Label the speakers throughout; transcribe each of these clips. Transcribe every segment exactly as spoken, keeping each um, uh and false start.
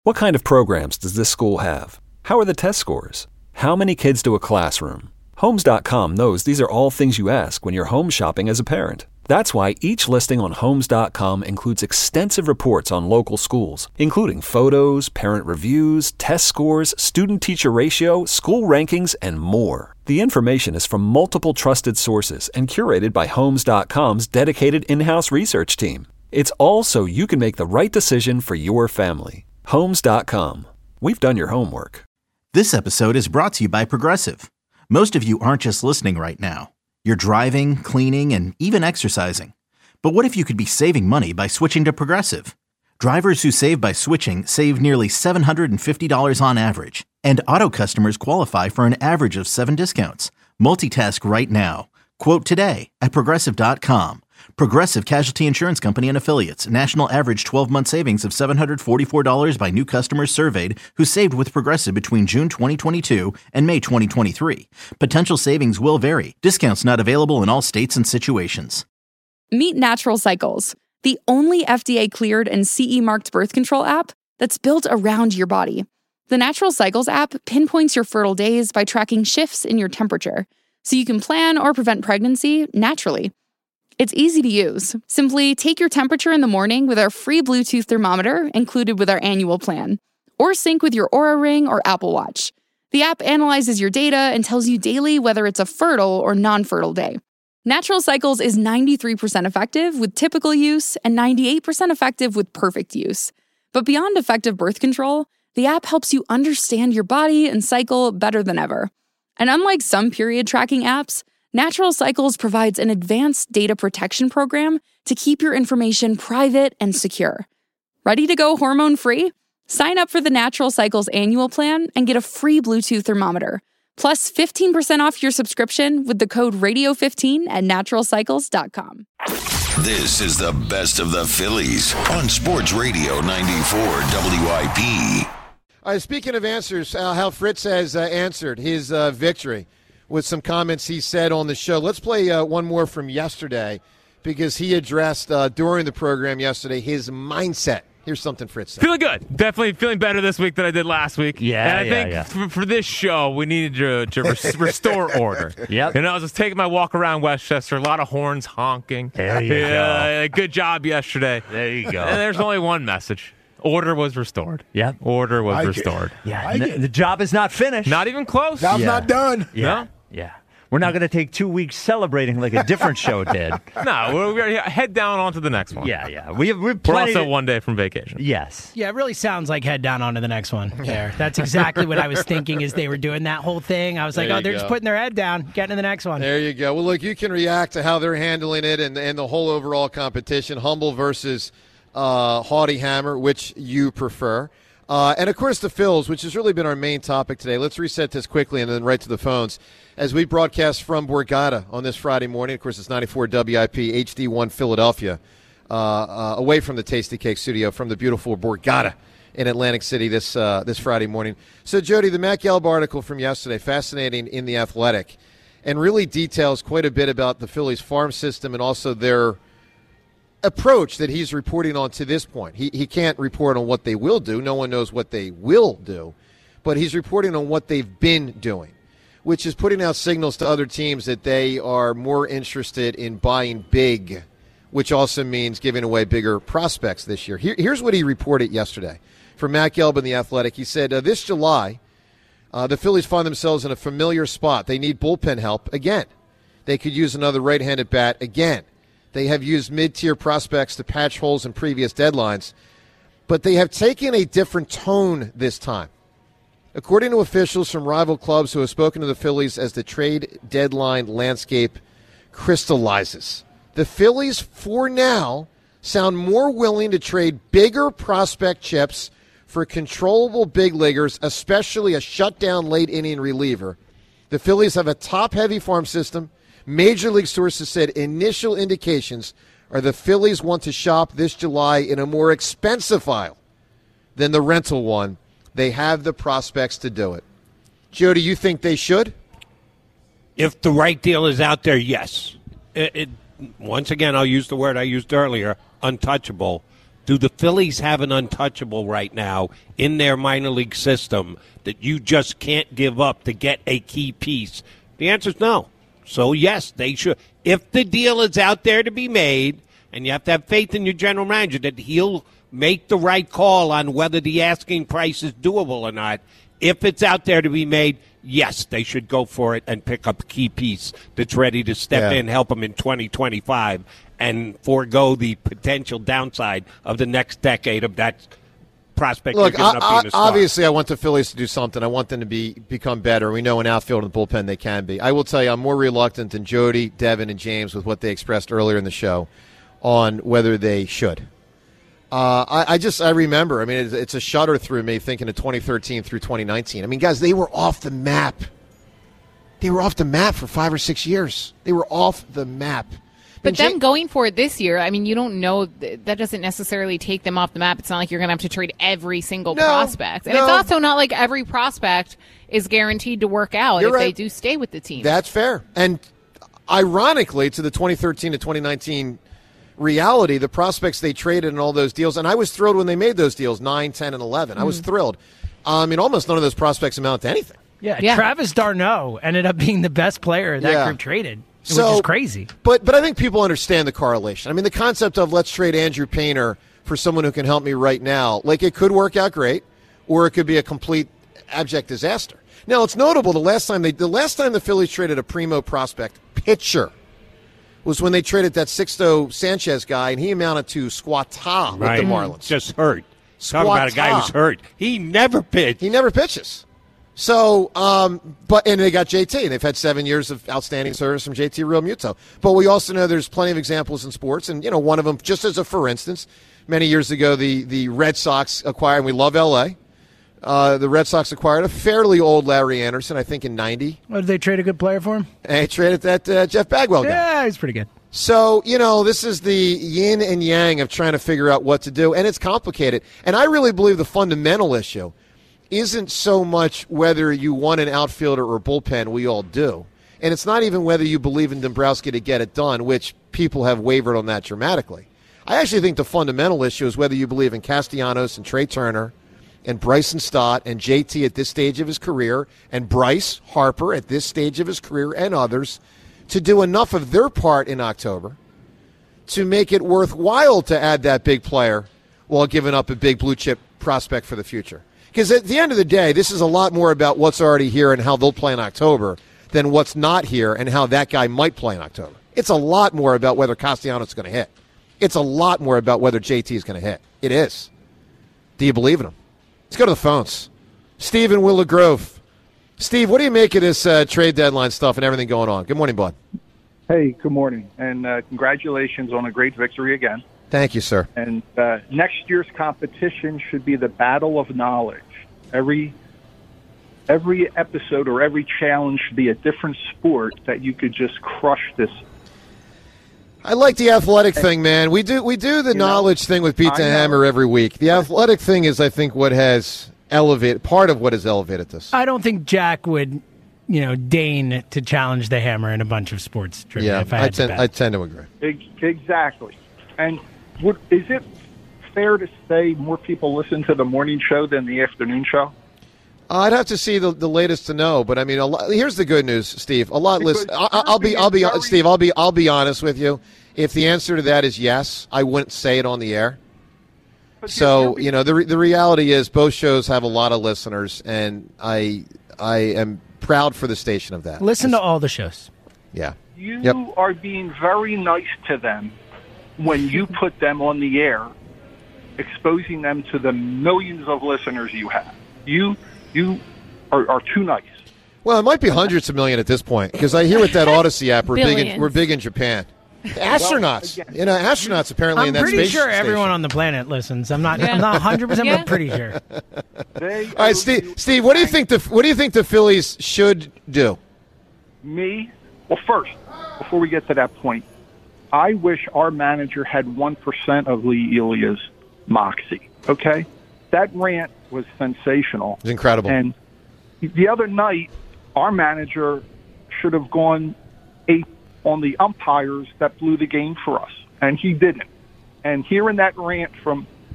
Speaker 1: What kind of programs does this school have? How are the test scores? How many kids do a classroom? Homes dot com knows these are all things you ask when you're home shopping as a parent. That's why each listing on Homes dot com includes extensive reports on local schools, including photos, parent reviews, test scores, student-teacher ratio, school rankings, and more. The information is from multiple trusted sources and curated by Homes dot com's dedicated in-house research team. It's all so you can make the right decision for your family. Homes dot com. We've done your homework.
Speaker 2: This episode is brought to you by Progressive. Most of you aren't just listening right now. You're driving, cleaning, and even exercising. But what if you could be saving money by switching to Progressive? Drivers who save by switching save nearly seven hundred fifty dollars on average. And auto customers qualify for an average of seven discounts. Multitask right now. Quote today at Progressive dot com. Progressive Casualty Insurance Company and Affiliates. National average twelve-month savings of seven hundred forty-four dollars by new customers surveyed who saved with Progressive between June twenty twenty-two and May twenty twenty-three. Potential savings will vary. Discounts not available in all states and situations.
Speaker 3: Meet Natural Cycles, the only F D A-cleared and C E-marked birth control app that's built around your body. The Natural Cycles app pinpoints your fertile days by tracking shifts in your temperature, so you can plan or prevent pregnancy naturally. It's easy to use. Simply take your temperature in the morning with our free Bluetooth thermometer included with our annual plan, or sync with your Oura Ring or Apple Watch. The app analyzes your data and tells you daily whether it's a fertile or non-fertile day. Natural Cycles is ninety-three percent effective with typical use and ninety-eight percent effective with perfect use. But beyond effective birth control, the app helps you understand your body and cycle better than ever. And unlike some period tracking apps, Natural Cycles provides an advanced data protection program to keep your information private and secure. Ready to go hormone-free? Sign up for the Natural Cycles annual plan and get a free Bluetooth thermometer, plus fifteen percent off your subscription with the code radio fifteen at natural cycles dot com.
Speaker 4: This is the best of the Phillies on Sports Radio ninety-four W I P.
Speaker 5: All right, speaking of answers, uh, how Fritz has uh, answered his uh, victory with some comments he said on the show. Let's play uh, one more from yesterday because he addressed uh, during the program yesterday his mindset. Here's something Fritz said.
Speaker 6: Feeling good. Definitely feeling better this week than I did last week.
Speaker 7: Yeah,
Speaker 6: And I
Speaker 7: yeah,
Speaker 6: think
Speaker 7: yeah.
Speaker 6: For, for this show, we needed to, to res- restore order.
Speaker 7: Yep.
Speaker 6: And I was just taking my walk around Westchester, a lot of horns honking.
Speaker 7: There you
Speaker 6: yeah, go. Good job yesterday.
Speaker 7: There you go.
Speaker 6: And there's only one message. Order was restored.
Speaker 7: Yep.
Speaker 6: Order was
Speaker 8: I
Speaker 6: restored.
Speaker 8: Get,
Speaker 7: Yeah,
Speaker 8: I
Speaker 7: n-
Speaker 8: get-
Speaker 7: the job is not finished.
Speaker 6: Not even close.
Speaker 8: Job's
Speaker 7: Yeah.
Speaker 8: not done.
Speaker 7: Yeah.
Speaker 6: No?
Speaker 7: Yeah. We're not going to take two weeks celebrating like a different show did.
Speaker 6: No, we're, we're head down on to the next one.
Speaker 7: Yeah, yeah. We have, we have
Speaker 6: We're
Speaker 7: plenty
Speaker 6: also
Speaker 7: to-
Speaker 6: one day from vacation.
Speaker 7: Yes.
Speaker 9: Yeah, it really sounds like head down onto the next one there. That's exactly what I was thinking as they were doing that whole thing. I was like,
Speaker 5: There
Speaker 9: oh,
Speaker 5: you
Speaker 9: they're
Speaker 5: go.
Speaker 9: just putting their head down, getting to the next one.
Speaker 5: There you go. Well, look, you can react to how they're handling it and, and the whole overall competition, Humble versus uh, Haughty Hammer, which you prefer. Uh, and, of course, the Phils, which has really been our main topic today. Let's reset this quickly and then right to the phones. As we broadcast from Borgata on this Friday morning, of course, it's ninety-four W I P, H D one Philadelphia, uh, uh, away from the Tasty Cake studio from the beautiful Borgata in Atlantic City this uh, this Friday morning. So, Jody, the Matt Gelb article from yesterday, fascinating in The Athletic, and really details quite a bit about the Phillies farm system and also their approach that he's reporting on to this point. He he can't report on what they will do. No one knows what they will do. But he's reporting on what they've been doing, which is putting out signals to other teams that they are more interested in buying big, which also means giving away bigger prospects this year. Here, here's what he reported yesterday from Matt Gelb in The Athletic. He said, uh, this July, uh, the Phillies find themselves in a familiar spot. They need bullpen help again. They could use another right-handed bat again. They have used mid-tier prospects to patch holes in previous deadlines, but they have taken a different tone this time. According to officials from rival clubs who have spoken to the Phillies as the trade deadline landscape crystallizes, the Phillies, for now, sound more willing to trade bigger prospect chips for controllable big leaguers, especially a shutdown late-inning reliever. The Phillies have a top-heavy farm system. Major League sources said initial indications are the Phillies want to shop this July in a more expensive file than the rental one. They have the prospects to do it. Joe, do you think they should?
Speaker 10: If the right deal is out there, yes. It, it, once again, I'll use the word I used earlier, untouchable. Do the Phillies have an untouchable right now in their minor league system that you just can't give up to get a key piece? The answer is no. So, yes, they should. If the deal is out there to be made, and you have to have faith in your general manager that he'll make the right call on whether the asking price is doable or not. If it's out there to be made, yes, they should go for it and pick up a key piece that's ready to step
Speaker 5: Yeah.
Speaker 10: in, help them in twenty twenty-five, and forego the potential downside of the next decade of that prospect.
Speaker 5: Look,
Speaker 10: you're giving
Speaker 5: I,
Speaker 10: up
Speaker 5: I,
Speaker 10: being a star.
Speaker 5: obviously, I want the Phillies to do something. I want them to be become better. We know in outfield and bullpen they can be. I will tell you, I'm more reluctant than Jody, Devin, and James with what they expressed earlier in the show on whether they should. Uh, I, I just I remember. I mean, it's, it's a shudder through me thinking of twenty thirteen through twenty nineteen. I mean, guys, they were off the map. They were off the map for five or six years. They were off the map.
Speaker 8: But them going for it this year, I mean, you don't know. That doesn't necessarily take them off the map. It's not like you're going to have to trade every single
Speaker 5: No,
Speaker 8: prospect. And
Speaker 5: no.
Speaker 8: it's also not like every prospect is guaranteed to work out
Speaker 5: You're
Speaker 8: if they
Speaker 5: right.
Speaker 8: do stay with the team.
Speaker 5: That's fair. And ironically, to the twenty thirteen to twenty nineteen reality, the prospects they traded in all those deals, and I was thrilled when they made those deals, nine, ten, and eleven. I was
Speaker 9: Mm.
Speaker 5: thrilled. I mean, almost none of those prospects amount to anything.
Speaker 9: Yeah,
Speaker 8: Yeah.
Speaker 9: Travis d'Arnaud ended up being the best player that
Speaker 5: Yeah.
Speaker 9: group traded,
Speaker 5: So-
Speaker 9: which is crazy.
Speaker 5: But but I think people understand the correlation. I mean, the concept of let's trade Andrew Painter for someone who can help me right now, like it could work out great, or it could be a complete abject disaster. Now it's notable the last time they the last time the Phillies traded a primo prospect pitcher was when they traded that Sixto Sanchez guy, and he amounted to squatta with
Speaker 10: Right.
Speaker 5: the Marlins.
Speaker 10: Just hurt. Talk about a guy who's hurt. He never pitched.
Speaker 5: He never pitches. So, um, but and they got J T, and they've had seven years of outstanding service from J T Realmuto. But we also know there's plenty of examples in sports, and you know, one of them, just as a for instance, many years ago, the the Red Sox acquired. And we love L A. Uh, the Red Sox acquired a fairly old Larry Anderson, I think in ninety.
Speaker 9: What, did they trade a good player for him?
Speaker 5: And they traded that uh, Jeff Bagwell guy.
Speaker 9: Yeah, he's pretty good.
Speaker 5: So, you know, this is the yin and yang of trying to figure out what to do, and it's complicated. And I really believe the fundamental issue isn't so much whether you want an outfielder or bullpen, we all do. And it's not even whether you believe in Dombrowski to get it done, which people have wavered on that dramatically. I actually think the fundamental issue is whether you believe in Castellanos and Trey Turner and Bryson Stott and J T at this stage of his career and Bryce Harper at this stage of his career and others to do enough of their part in October to make it worthwhile to add that big player while giving up a big blue chip prospect for the future. Because at the end of the day, this is a lot more about what's already here and how they'll play in October than what's not here and how that guy might play in October. It's a lot more about whether Castellanos is going to hit. It's a lot more about whether J T is going to hit. It is. Do you believe in him? Let's go to the phones. Steve in Willow Grove. Steve, what do you make of this uh, trade deadline stuff and everything going on? Good morning, bud.
Speaker 11: Hey, good morning, and uh, congratulations on a great victory again.
Speaker 5: Thank you, sir.
Speaker 11: And uh, next year's competition should be the battle of knowledge. Every every episode or every challenge should be a different sport that you could just crush this.
Speaker 5: I like the athletic thing, man. We do we do the
Speaker 11: You know,
Speaker 5: knowledge thing with Pete
Speaker 11: I
Speaker 5: the
Speaker 11: know.
Speaker 5: Hammer every week. The athletic thing is, I think, what has elevated part of what has elevated this.
Speaker 9: I don't think Jack would, you know, deign to challenge the Hammer in a bunch of sports trivia.
Speaker 5: Yeah,
Speaker 9: if I,
Speaker 5: I
Speaker 9: had to
Speaker 5: tend
Speaker 9: bet.
Speaker 5: I tend to agree.
Speaker 11: Ex- Exactly. And would, is it fair to say more people listen to the morning show than the afternoon show?
Speaker 5: I'd have to see the, the latest to know, but I mean, a lot, here's the good news, Steve. A lot
Speaker 11: Because
Speaker 5: listen. I, I'll be, I'll be,
Speaker 11: Kirby is
Speaker 5: Steve. I'll be, I'll be honest with you. If the answer to that is yes, I wouldn't say it on the air. So you know, the re- the reality is both shows have a lot of listeners, and I I am proud for the station of that.
Speaker 9: Listen to all the shows.
Speaker 5: Yeah.
Speaker 11: You
Speaker 5: Yep.
Speaker 11: are being very nice to them when you put them on the air, exposing them to the millions of listeners you have. You you are, are too nice.
Speaker 5: Well, it might be hundreds of million at this point because I hear with that Odyssey app, we're big. In,
Speaker 8: Billions.
Speaker 5: we're big in Japan. Astronauts,
Speaker 11: again-
Speaker 5: you know, astronauts apparently
Speaker 9: I'm
Speaker 5: in that
Speaker 9: pretty
Speaker 5: space
Speaker 9: sure everyone
Speaker 5: station.
Speaker 9: on the planet listens. I'm not.
Speaker 8: Yeah.
Speaker 9: I'm not one hundred percent,
Speaker 8: Yeah.
Speaker 9: but pretty sure.
Speaker 11: They
Speaker 5: All right, Steve. Steve, what do you think the what do you think the Phillies should do?
Speaker 11: Me? Well, first, before we get to that point, I wish our manager had one percent of Lee Elia's moxie, okay? That rant was sensational.
Speaker 5: It's incredible.
Speaker 11: And the other night, our manager should have gone ape on the umpires that blew the game for us, and he didn't. And hearing that rant from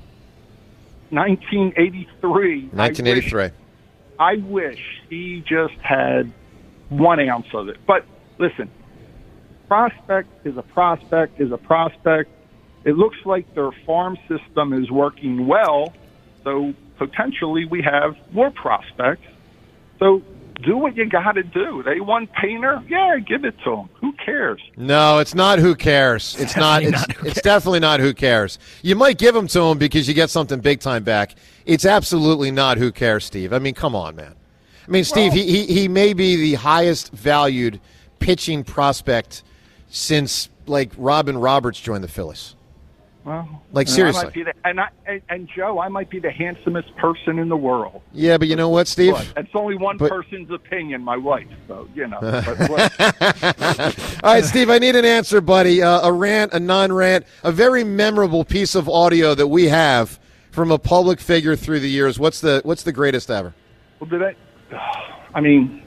Speaker 11: nineteen eighty-three.
Speaker 5: nineteen eighty-three.
Speaker 11: I wish, I wish he just had one ounce of it. But listen, prospect is a prospect is a prospect. It looks like their farm system is working well, so potentially we have more prospects. So do what you got to do. They won Painter. Yeah, give it to them. Who cares?
Speaker 5: No, it's not who cares. It's not. It's,
Speaker 9: not
Speaker 5: it's definitely not who cares. You might give them to him because you get something big time back. It's absolutely not who cares, Steve. I mean, come on, man. I mean, Steve, well, he, he he may be the highest valued pitching prospect since like Robin Roberts joined the Phillies.
Speaker 11: Well,
Speaker 5: like
Speaker 11: and
Speaker 5: seriously,
Speaker 11: I might be the, and, I, and and Joe, I might be the handsomest person in the world.
Speaker 5: Yeah, but you know what, Steve?
Speaker 11: But that's only one
Speaker 5: but,
Speaker 11: person's opinion, my wife. So you know. But,
Speaker 5: all right, Steve, I need an answer, buddy. Uh, a rant, a non-rant, a very memorable piece of audio that we have from a public figure through the years. What's the what's the greatest ever?
Speaker 11: Well, did I? I mean,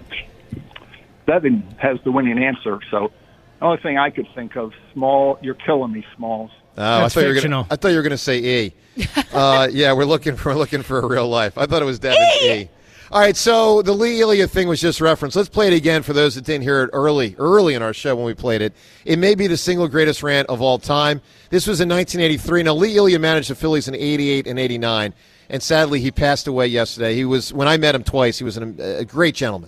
Speaker 11: Devin has the winning answer. So the only thing I could think of, Small. You're killing me, Smalls.
Speaker 5: Oh, I thought, you were gonna, I thought you were going to say E. uh, yeah, we're looking for we're looking for a real life. I thought it was Devin's E. e. All right, so the Lee Elia thing was just referenced. Let's play it again for those that didn't hear it early, early in our show when we played it. It may be the single greatest rant of all time. This was in nineteen eighty-three. Now, Lee Elia managed the Phillies in eighty-eight and eighty-nine, and sadly, he passed away yesterday. He was when I met him twice. He was an, a great gentleman.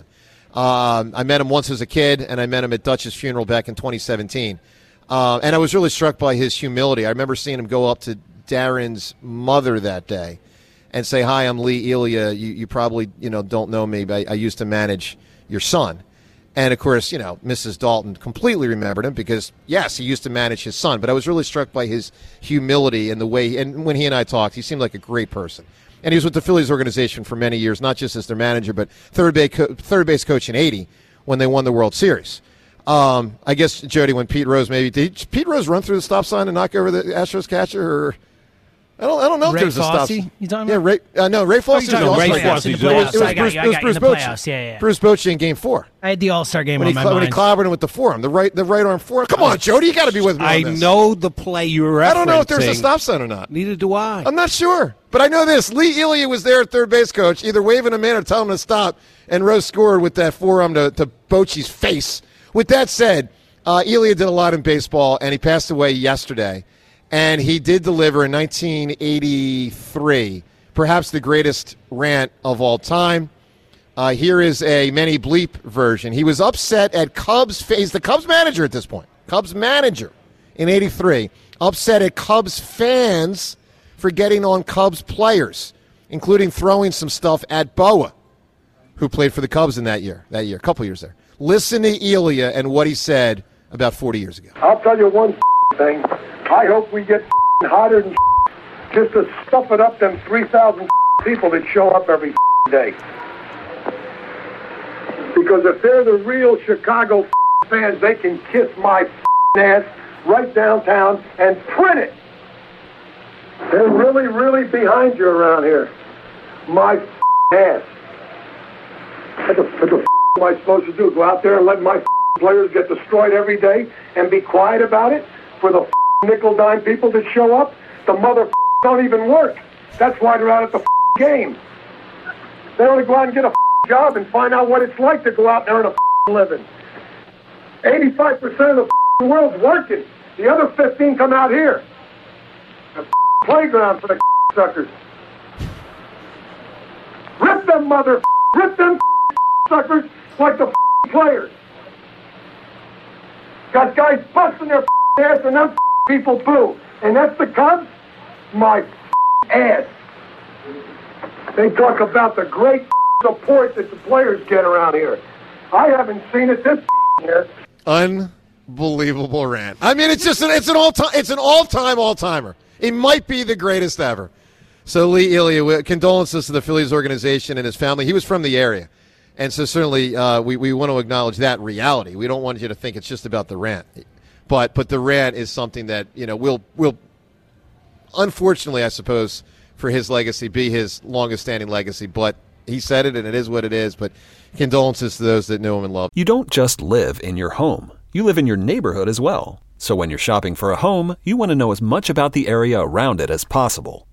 Speaker 5: Um, I met him once as a kid, and I met him at Dutch's funeral back in twenty seventeen. Uh, and I was really struck by his humility. I remember seeing him go up to Darren's mother that day and say, "Hi, I'm Lee Elia. You, you probably you know don't know me, but I, I used to manage your son." And, of course, you know, Missus Dalton completely remembered him because, yes, he used to manage his son. But I was really struck by his humility and the way – and when he and I talked, he seemed like a great person. And he was with the Phillies organization for many years, not just as their manager, but third base, co- third base coach in eighty when they won the World Series. Um, I guess, Jody, when Pete Rose maybe did he, Pete Rose run through the stop sign and knock over the Astros catcher? Or I don't, I don't know
Speaker 9: Ray
Speaker 5: if there's a stop sign.
Speaker 9: You talking
Speaker 5: yeah,
Speaker 9: about?
Speaker 5: Ray. Uh, no, Ray Fosse.
Speaker 9: Oh,
Speaker 5: was
Speaker 9: Ray
Speaker 5: Fosse.
Speaker 9: Fosse.
Speaker 5: It was, it was Bruce, it was Bruce Bochy.
Speaker 9: Yeah, yeah, yeah.
Speaker 5: Bruce Bochy in Game Four.
Speaker 9: I had the All-Star game
Speaker 5: when
Speaker 9: on
Speaker 5: he,
Speaker 9: my
Speaker 5: when
Speaker 9: mind.
Speaker 5: he clobbered him with the forearm, the right, the right arm forearm. Come on, Jody, you got to be with me.
Speaker 10: I
Speaker 5: on this.
Speaker 10: know the play you were referencing.
Speaker 5: I don't know if there's a stop sign or not.
Speaker 10: Neither do I.
Speaker 5: I'm not sure, but I know this: Lee Elia was there at third base coach, either waving him in or telling him to stop, and Rose scored with that forearm to, to Bochy's face. With that said. Uh, Elia did a lot in baseball, and he passed away yesterday. And he did deliver in nineteen eighty-three, perhaps the greatest rant of all time. Uh, here is a many bleep version. He was upset at Cubs. He's the Cubs manager at this point. Cubs manager in eighty-three. Upset at Cubs fans for getting on Cubs players, including throwing some stuff at Boa, who played for the Cubs in that year, that year, a couple years there. Listen to Elia and what he said about forty years ago.
Speaker 12: I'll tell you one thing. I hope we get hotter than just to stuff it up them three thousand people that show up every day. Because if they're the real Chicago fans, they can kiss my ass right downtown and print it. They're really, really behind you around here. My ass. What the, what the am I supposed to do? Go out there and let my players get destroyed every day and be quiet about it for the nickel dime people that show up? The mother don't even work. That's why they're out at the game. They only go out and get a job and find out what it's like to go out there and a living. eighty-five percent of the world's working. The other fifteen come out here. A playground for the suckers. Rip them mother, rip them suckers like the players. Got guys busting their ass and them people boo. And that's the Cubs? My ass. They talk about the great support that the players get around here. I haven't seen it this year.
Speaker 5: Unbelievable rant. I mean, it's just an, it's an all time it's an all time all timer. It might be the greatest ever. So Lee Elia, condolences to the Phillies organization and his family. He was from the area. And so certainly uh, we, we want to acknowledge that reality. We don't want you to think it's just about the rant. But but the rant is something that, you know, will will unfortunately, I suppose, for his legacy, be his longest standing legacy. But he said it, and it is what it is. But condolences to those that know him and love him.
Speaker 1: You don't just live in your home. You live in your neighborhood as well. So when you're shopping for a home, you want to know as much about the area around it as possible.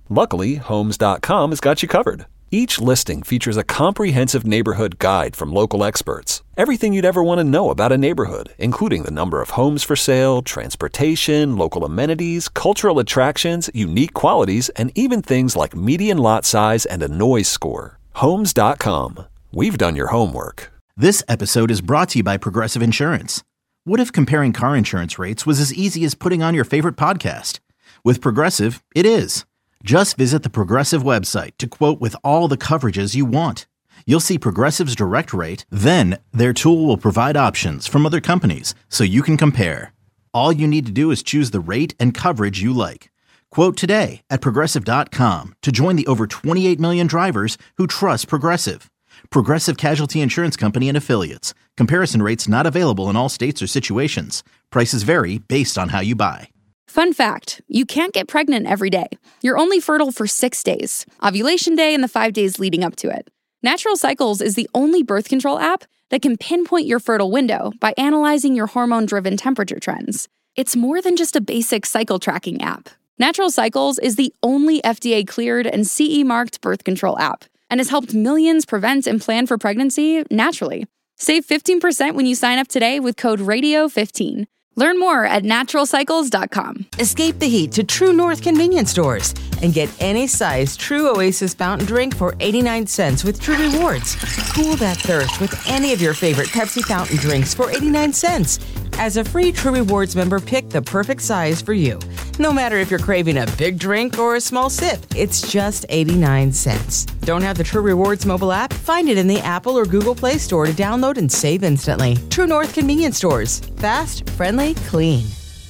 Speaker 1: Luckily, Homes dot com has got you covered. Each listing features a comprehensive neighborhood guide from local experts. Everything you'd ever want to know about a neighborhood, including the number of homes for sale, transportation, local amenities, cultural attractions, unique qualities, and even things like median lot size and a noise score. Homes dot com. We've done your homework.
Speaker 2: This episode is brought to you by Progressive Insurance. What if comparing car insurance rates was as easy as putting on your favorite podcast? With Progressive, it is. Just visit the Progressive website to quote with all the coverages you want. You'll see Progressive's direct rate, then their tool will provide options from other companies so you can compare. All you need to do is choose the rate and coverage you like. Quote today at Progressive dot com to join the over twenty-eight million drivers who trust Progressive. Progressive Casualty Insurance Company and Affiliates. Comparison rates not available in all states or situations. Prices vary based on how you buy.
Speaker 3: Fun fact, you can't get pregnant every day. You're only fertile for six days, ovulation day and the five days leading up to it. Natural Cycles is the only birth control app that can pinpoint your fertile window by analyzing your hormone-driven temperature trends. It's more than just a basic cycle tracking app. Natural Cycles is the only F D A-cleared and C E-marked birth control app and has helped millions prevent and plan for pregnancy naturally. Save fifteen percent when you sign up today with code radio fifteen. Learn more at natural cycles dot com.
Speaker 13: Escape the heat to True North convenience stores and get any size True Oasis fountain drink for eighty-nine cents with True Rewards. Cool that thirst with any of your favorite Pepsi fountain drinks for eighty-nine cents. As a free True Rewards member, pick the perfect size for you. No matter if you're craving a big drink or a small sip, it's just eighty-nine cents. Don't have the True Rewards mobile app? Find it in the Apple or Google Play Store to download and save instantly. True North convenience stores. Fast, friendly, clean.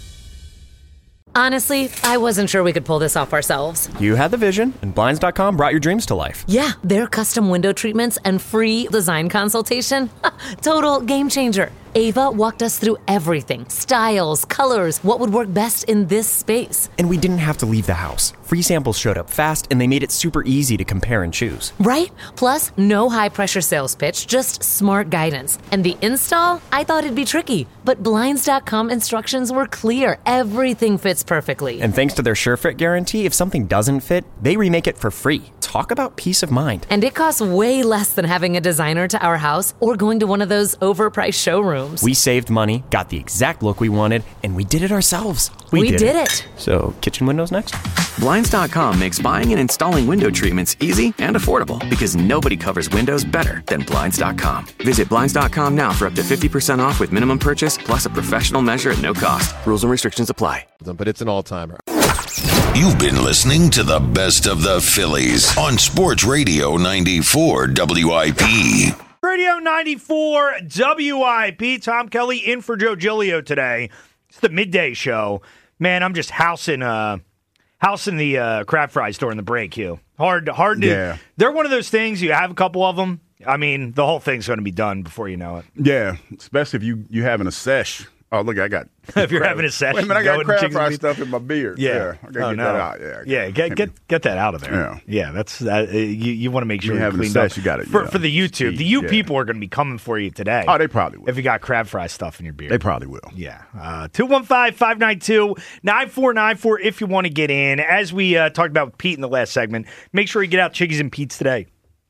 Speaker 14: Honestly, I wasn't sure we could pull this off ourselves.
Speaker 15: You had the vision, and Blinds dot com brought your dreams to life.
Speaker 14: Yeah, their custom window treatments and free design consultation. Total game changer. Ava walked us through everything. Styles, colors, what would work best in this space.
Speaker 15: And we didn't have to leave the house. Free samples showed up fast, and they made it super easy to compare and choose.
Speaker 14: Right? Plus, no high-pressure sales pitch, just smart guidance. And the install? I thought it'd be tricky, but Blinds dot com instructions were clear. Everything fits perfectly.
Speaker 15: And thanks to their SureFit guarantee, if something doesn't fit, they remake it for free. Talk about peace of mind.
Speaker 14: And it costs way less than having a designer to our house or going to one of those overpriced showrooms.
Speaker 15: We saved money, got the exact look we wanted, and we did it ourselves.
Speaker 14: We, we did, did it. it.
Speaker 15: So, kitchen windows next?
Speaker 16: Blinds dot com makes buying and installing window treatments easy and affordable because nobody covers windows better than Blinds dot com. Visit Blinds dot com now for up to fifty percent off with minimum purchase plus a professional measure at no cost. Rules and restrictions apply.
Speaker 5: But it's an all-timer.
Speaker 4: You've been listening to the best of the Phillies on Sports Radio ninety-four W I P.
Speaker 7: Radio ninety-four W I P. Tom Kelly in for Joe Giglio today. It's the midday show. Man, I'm just housing uh, housing the uh, crab fries during the break, Hugh. Hard, hard to. Yeah. They're one of those things, you have a couple of them. I mean, the whole thing's going to be done before you know it.
Speaker 17: Yeah, especially if you, you having a sesh. Oh, look, I got.
Speaker 7: if you're crab. having a session,
Speaker 17: wait a minute, I got crab fry stuff in my beard.
Speaker 7: Yeah,
Speaker 17: yeah I gotta
Speaker 7: oh,
Speaker 17: get
Speaker 7: no.
Speaker 17: that out. Yeah,
Speaker 7: yeah, get get get that out of there. Yeah, yeah that's uh, you. You want to make sure
Speaker 17: you're
Speaker 7: cleaned
Speaker 17: sesh,
Speaker 7: up.
Speaker 17: You got it
Speaker 7: for
Speaker 17: yeah.
Speaker 7: for the YouTube.
Speaker 17: Jeez,
Speaker 7: the you
Speaker 17: yeah.
Speaker 7: people are going to be coming for you today.
Speaker 17: Oh, they probably will.
Speaker 7: If you got crab fry stuff in your beard,
Speaker 17: they probably will.
Speaker 7: Yeah, uh, two one five, five nine two, nine four nine four if you want to get in. As we uh, talked about with Pete in the last segment, make sure you get out Chickies and Pete's today.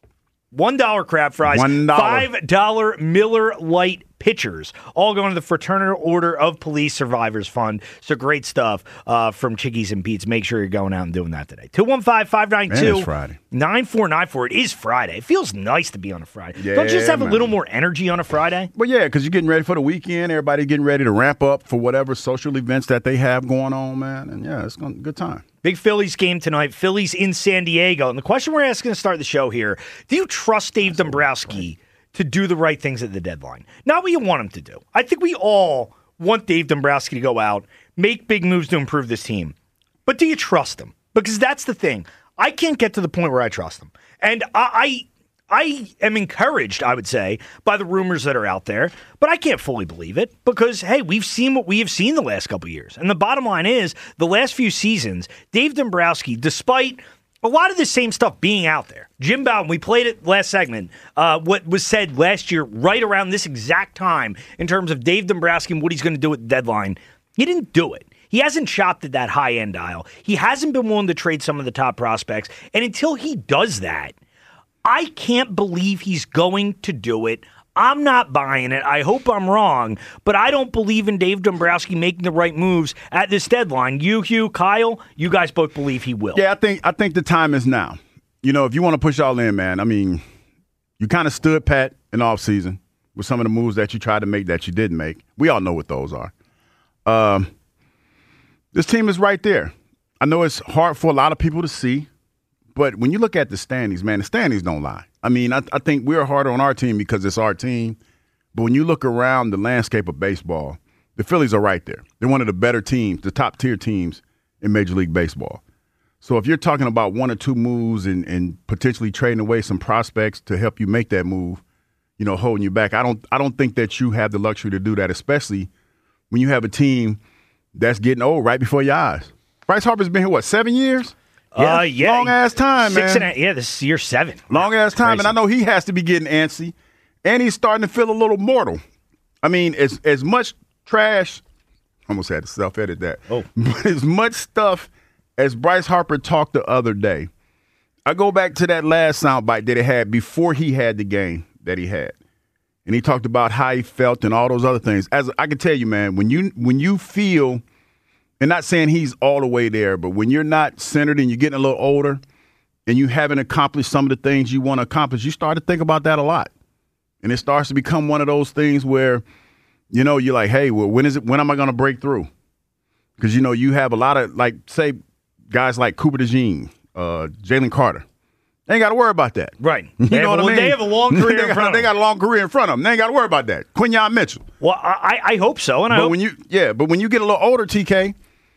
Speaker 7: One dollar crab fries,
Speaker 17: One dollar.
Speaker 7: five dollar Miller Lite pitchers, all going to the Fraternal Order of Police Survivors Fund. So great stuff uh, from Chickies and Pete's. Make sure you're going out and doing that today. two one five, five nine two, nine four nine four. It is Friday. It feels nice to be on a Friday.
Speaker 17: Yeah,
Speaker 7: Don't you just have
Speaker 17: man.
Speaker 7: a little more energy on a Friday?
Speaker 17: Well, yeah, because you're getting ready for the weekend. Everybody getting ready to ramp up for whatever social events that they have going on, man. And yeah, it's going good time.
Speaker 7: Big Phillies game tonight. Phillies in San Diego. And the question we're asking to start the show here, do you trust Dave Dombrowski to do the right things at the deadline? Not what you want him to do. I think we all want Dave Dombrowski to go out, make big moves to improve this team. But do you trust him? Because that's the thing. I can't get to the point where I trust him. And I I, I am encouraged, I would say, by the rumors that are out there, but I can't fully believe it because, hey, we've seen what we have seen the last couple of years. And the bottom line is, the last few seasons, Dave Dombrowski, despite a lot of the same stuff being out there. Jim Bowden, we played it last segment, uh, what was said last year right around this exact time in terms of Dave Dombrowski and what he's going to do at the deadline. He didn't do it. He hasn't shopped at that high end dial. He hasn't been willing to trade some of the top prospects. And until he does that, I can't believe he's going to do it. I'm not buying it. I hope I'm wrong, but I don't believe in Dave Dombrowski making the right moves at this deadline. You, Hugh, Kyle, you guys both believe he will.
Speaker 17: Yeah, I think I think the time is now. You know, if you want to push all in, man, I mean, you kind of stood pat in the offseason with some of the moves that you tried to make that you didn't make. We all know what those are. Um, this team is right there. I know it's hard for a lot of people to see, but when you look at the standings, man, the standings don't lie. I mean, I, I think we're harder on our team because it's our team. But when you look around the landscape of baseball, the Phillies are right there. They're one of the better teams, the top-tier teams in Major League Baseball. So if you're talking about one or two moves and, and potentially trading away some prospects to help you make that move, you know, holding you back, I don't I don't think that you have the luxury to do that, especially when you have a team that's getting old right before your eyes. Bryce Harper's been here, what, seven years?
Speaker 7: Yeah, uh, yeah.
Speaker 17: Long ass time,
Speaker 7: Six
Speaker 17: man.
Speaker 7: And a, yeah, this is year seven.
Speaker 17: Long ass time,
Speaker 7: Crazy.
Speaker 17: and I know he has to be getting antsy, and he's starting to feel a little mortal. I mean, as as much trash, I almost had to self-edit that. Oh, but as much stuff as Bryce Harper talked the other day, I go back to that last soundbite that he had before he had the game that he had, and he talked about how he felt and all those other things. As I can tell you, man, when you when you feel. And not saying he's all the way there, but when you're not centered and you're getting a little older and you haven't accomplished some of the things you want to accomplish, you start to think about that a lot. And it starts to become one of those things where, you know, you're like, hey, well, when is it? When am I going to break through? Because, you know, you have a lot of, like, say, guys like Cooper DeJean, uh, Jalen Carter. They ain't got to worry about that.
Speaker 7: Right.
Speaker 17: You
Speaker 7: they
Speaker 17: know
Speaker 7: have,
Speaker 17: what I mean?
Speaker 7: They have a long career
Speaker 17: they
Speaker 7: in
Speaker 17: got,
Speaker 7: front of them.
Speaker 17: They got a long career in front of them. They ain't got to worry about that. Quinyon Mitchell.
Speaker 7: Well, I, I hope so. And I
Speaker 17: but
Speaker 7: hope-
Speaker 17: when you, yeah, but when you get a little older, T K,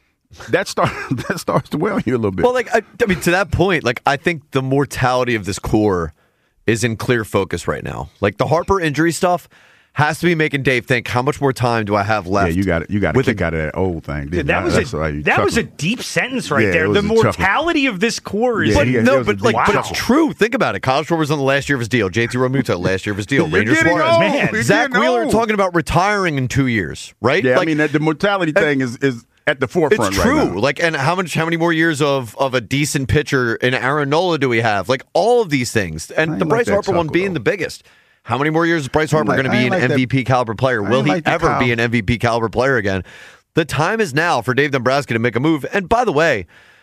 Speaker 17: that start that starts to wear on you a little bit.
Speaker 18: Well, like I, I mean, to that point, like I think the mortality of this core is in clear focus right now. Like the Harper injury stuff has to be making Dave think, how much more time do I have left?
Speaker 17: Yeah, you got it. You got to kick
Speaker 18: a,
Speaker 17: out of that old thing.
Speaker 7: Dude, that was
Speaker 17: That's
Speaker 7: a
Speaker 17: right,
Speaker 7: that was a
Speaker 17: chuckling.
Speaker 7: deep sentence right
Speaker 17: Yeah,
Speaker 7: there.
Speaker 17: it was
Speaker 7: The
Speaker 17: a chuckle.
Speaker 7: mortality of this core is
Speaker 17: Yeah,
Speaker 18: But
Speaker 17: he-
Speaker 18: no,
Speaker 17: it was
Speaker 18: but
Speaker 17: a
Speaker 18: like,
Speaker 17: deep
Speaker 18: but
Speaker 17: chuckle.
Speaker 18: it's true. Think about it. Kyle Schwarber's on the last year of his deal. J T Realmuto, last year of his deal.
Speaker 17: You're
Speaker 18: Rangers
Speaker 17: getting
Speaker 18: Suarez.
Speaker 17: old.
Speaker 7: Man,
Speaker 17: You're
Speaker 18: Zach
Speaker 17: getting
Speaker 18: Wheeler
Speaker 17: old.
Speaker 18: talking about retiring in two years, right?
Speaker 17: Yeah,
Speaker 18: like,
Speaker 17: I mean that the mortality thing is is at the forefront
Speaker 18: it's
Speaker 17: right
Speaker 18: true.
Speaker 17: now.
Speaker 18: Like, and how much, how many more years of of a decent pitcher in Aaron Nola do we have? Like all of these things, and
Speaker 17: ain't
Speaker 18: the
Speaker 17: like
Speaker 18: Bryce
Speaker 17: that
Speaker 18: Harper one
Speaker 17: chuckle,
Speaker 18: being
Speaker 17: though.
Speaker 18: the biggest. How many more years is Bryce Harper
Speaker 17: like-
Speaker 18: going to
Speaker 17: I
Speaker 18: be
Speaker 17: ain't
Speaker 18: an
Speaker 17: like that-
Speaker 18: M V P caliber player?
Speaker 17: I
Speaker 18: Will
Speaker 17: ain't
Speaker 18: he
Speaker 17: like that,
Speaker 18: ever
Speaker 17: Kyle.
Speaker 18: be an M V P caliber player again? The time is now for Dave Dombrowski to make a move. And by the way,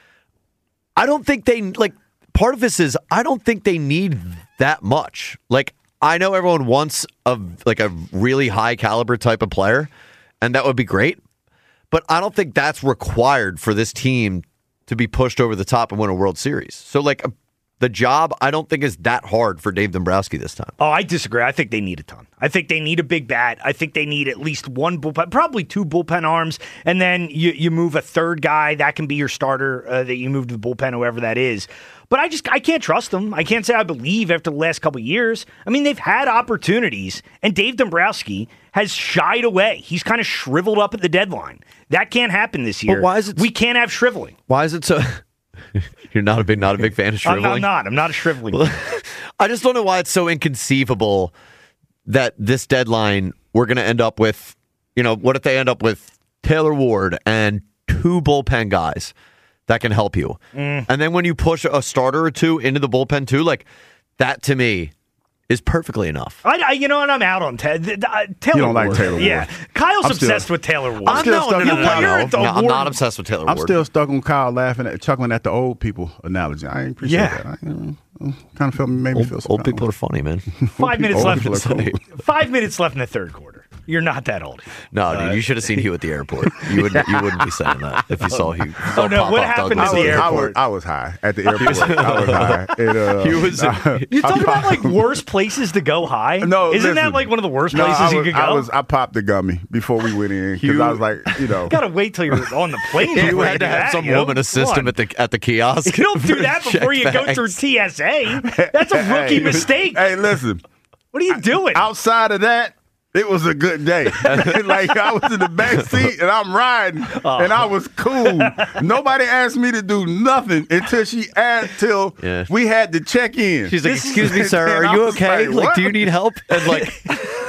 Speaker 18: I don't think they like. Part of this is I don't think they need that much. Like I know everyone wants a like a really high caliber type of player, and that would be great. But I don't think that's required for this team to be pushed over the top and win a World Series. So, like, a, the job, I don't think is that hard for Dave Dombrowski this time.
Speaker 7: Oh, I disagree. I think they need a ton. I think they need a big bat. I think they need at least one bullpen, probably two bullpen arms, and then you, you move a third guy. That can be your starter uh, that you move to the bullpen, whoever that is. But I just I can't trust them. I can't say I believe after the last couple of years. I mean, they've had opportunities, and Dave Dombrowski has shied away. He's kind of shriveled up at the deadline. That can't happen this year.
Speaker 18: But why is it?
Speaker 7: We can't have shriveling.
Speaker 18: Why is it so? You're not a big, not a big fan of
Speaker 7: I'm,
Speaker 18: shriveling.
Speaker 7: I'm not. I'm not a shriveling.
Speaker 18: Well, I just don't know why it's so inconceivable that this deadline we're going to end up with. You know, what if they end up with Taylor Ward and two bullpen guys that can help you,
Speaker 7: Mm.
Speaker 18: and then when you push a starter or two into the bullpen too, like that to me is perfectly enough.
Speaker 7: I, I, you know what? I'm out on Ted. th- th- uh, Taylor
Speaker 17: You don't like
Speaker 7: Ward.
Speaker 17: Taylor Ward.
Speaker 7: Yeah, Kyle's
Speaker 17: I'm still-
Speaker 7: obsessed with Taylor Ward.
Speaker 17: I'm still stuck
Speaker 7: you
Speaker 17: on
Speaker 7: know,
Speaker 17: Kyle.
Speaker 7: you're at the
Speaker 18: No, I'm
Speaker 7: Ward-
Speaker 18: not obsessed with Taylor
Speaker 17: I'm
Speaker 18: Ward.
Speaker 17: still stuck on Kyle laughing at chuckling at the old people analogy. I ain't appreciate
Speaker 7: Yeah.
Speaker 17: that. I, uh, kind of felt made me
Speaker 18: Old,
Speaker 17: feel some
Speaker 18: old
Speaker 17: kind of
Speaker 18: people are funny, man.
Speaker 7: Five minutes
Speaker 17: old
Speaker 7: left.
Speaker 17: people are cool.
Speaker 7: Five minutes left in the third quarter. You're not that old.
Speaker 18: No,
Speaker 7: Uh,
Speaker 18: dude, you should have seen Hugh at the airport. You wouldn't. You wouldn't be saying that if you saw Hugh.
Speaker 7: Oh, no,
Speaker 18: pop
Speaker 7: what
Speaker 18: up
Speaker 7: happened
Speaker 18: Douglas
Speaker 7: at the
Speaker 18: Air.
Speaker 17: I was,
Speaker 7: airport?
Speaker 17: I was high at the airport. I was high. It, uh,
Speaker 18: He was-
Speaker 17: I-
Speaker 7: You talk
Speaker 17: I
Speaker 7: about
Speaker 17: popped-
Speaker 7: like worst places to go high.
Speaker 17: No,
Speaker 7: isn't that
Speaker 17: listen.
Speaker 7: like one of the worst
Speaker 17: No,
Speaker 7: places
Speaker 17: I
Speaker 7: you
Speaker 17: was,
Speaker 7: could go?
Speaker 17: I was. I popped the gummy before we went in because
Speaker 18: Hugh-
Speaker 17: I was like, you know,
Speaker 7: You gotta wait till you're on the plane.
Speaker 18: You
Speaker 7: before
Speaker 18: had to
Speaker 7: do
Speaker 18: have
Speaker 7: that,
Speaker 18: some
Speaker 7: you know?
Speaker 18: woman assist
Speaker 7: Come
Speaker 18: him
Speaker 7: on.
Speaker 18: at the at the kiosk.
Speaker 7: You don't do
Speaker 18: for
Speaker 7: that
Speaker 18: check
Speaker 7: before you go
Speaker 18: bags.
Speaker 7: through T S A. That's a rookie
Speaker 17: Hey,
Speaker 7: mistake.
Speaker 17: Hey, listen.
Speaker 7: What are you doing?
Speaker 17: Outside of that, it was a good day. Like I was in the back seat and I'm riding,
Speaker 7: Oh.
Speaker 17: and I was cool. Nobody asked me to do nothing until she asked till
Speaker 18: Yeah.
Speaker 17: we had to check in.
Speaker 18: She's like,
Speaker 17: This is-
Speaker 18: "Excuse me, sir,
Speaker 17: and
Speaker 18: are
Speaker 17: I
Speaker 18: you
Speaker 17: was
Speaker 18: okay?
Speaker 17: Like,
Speaker 18: Like,
Speaker 17: what?
Speaker 18: do you need help?" And like,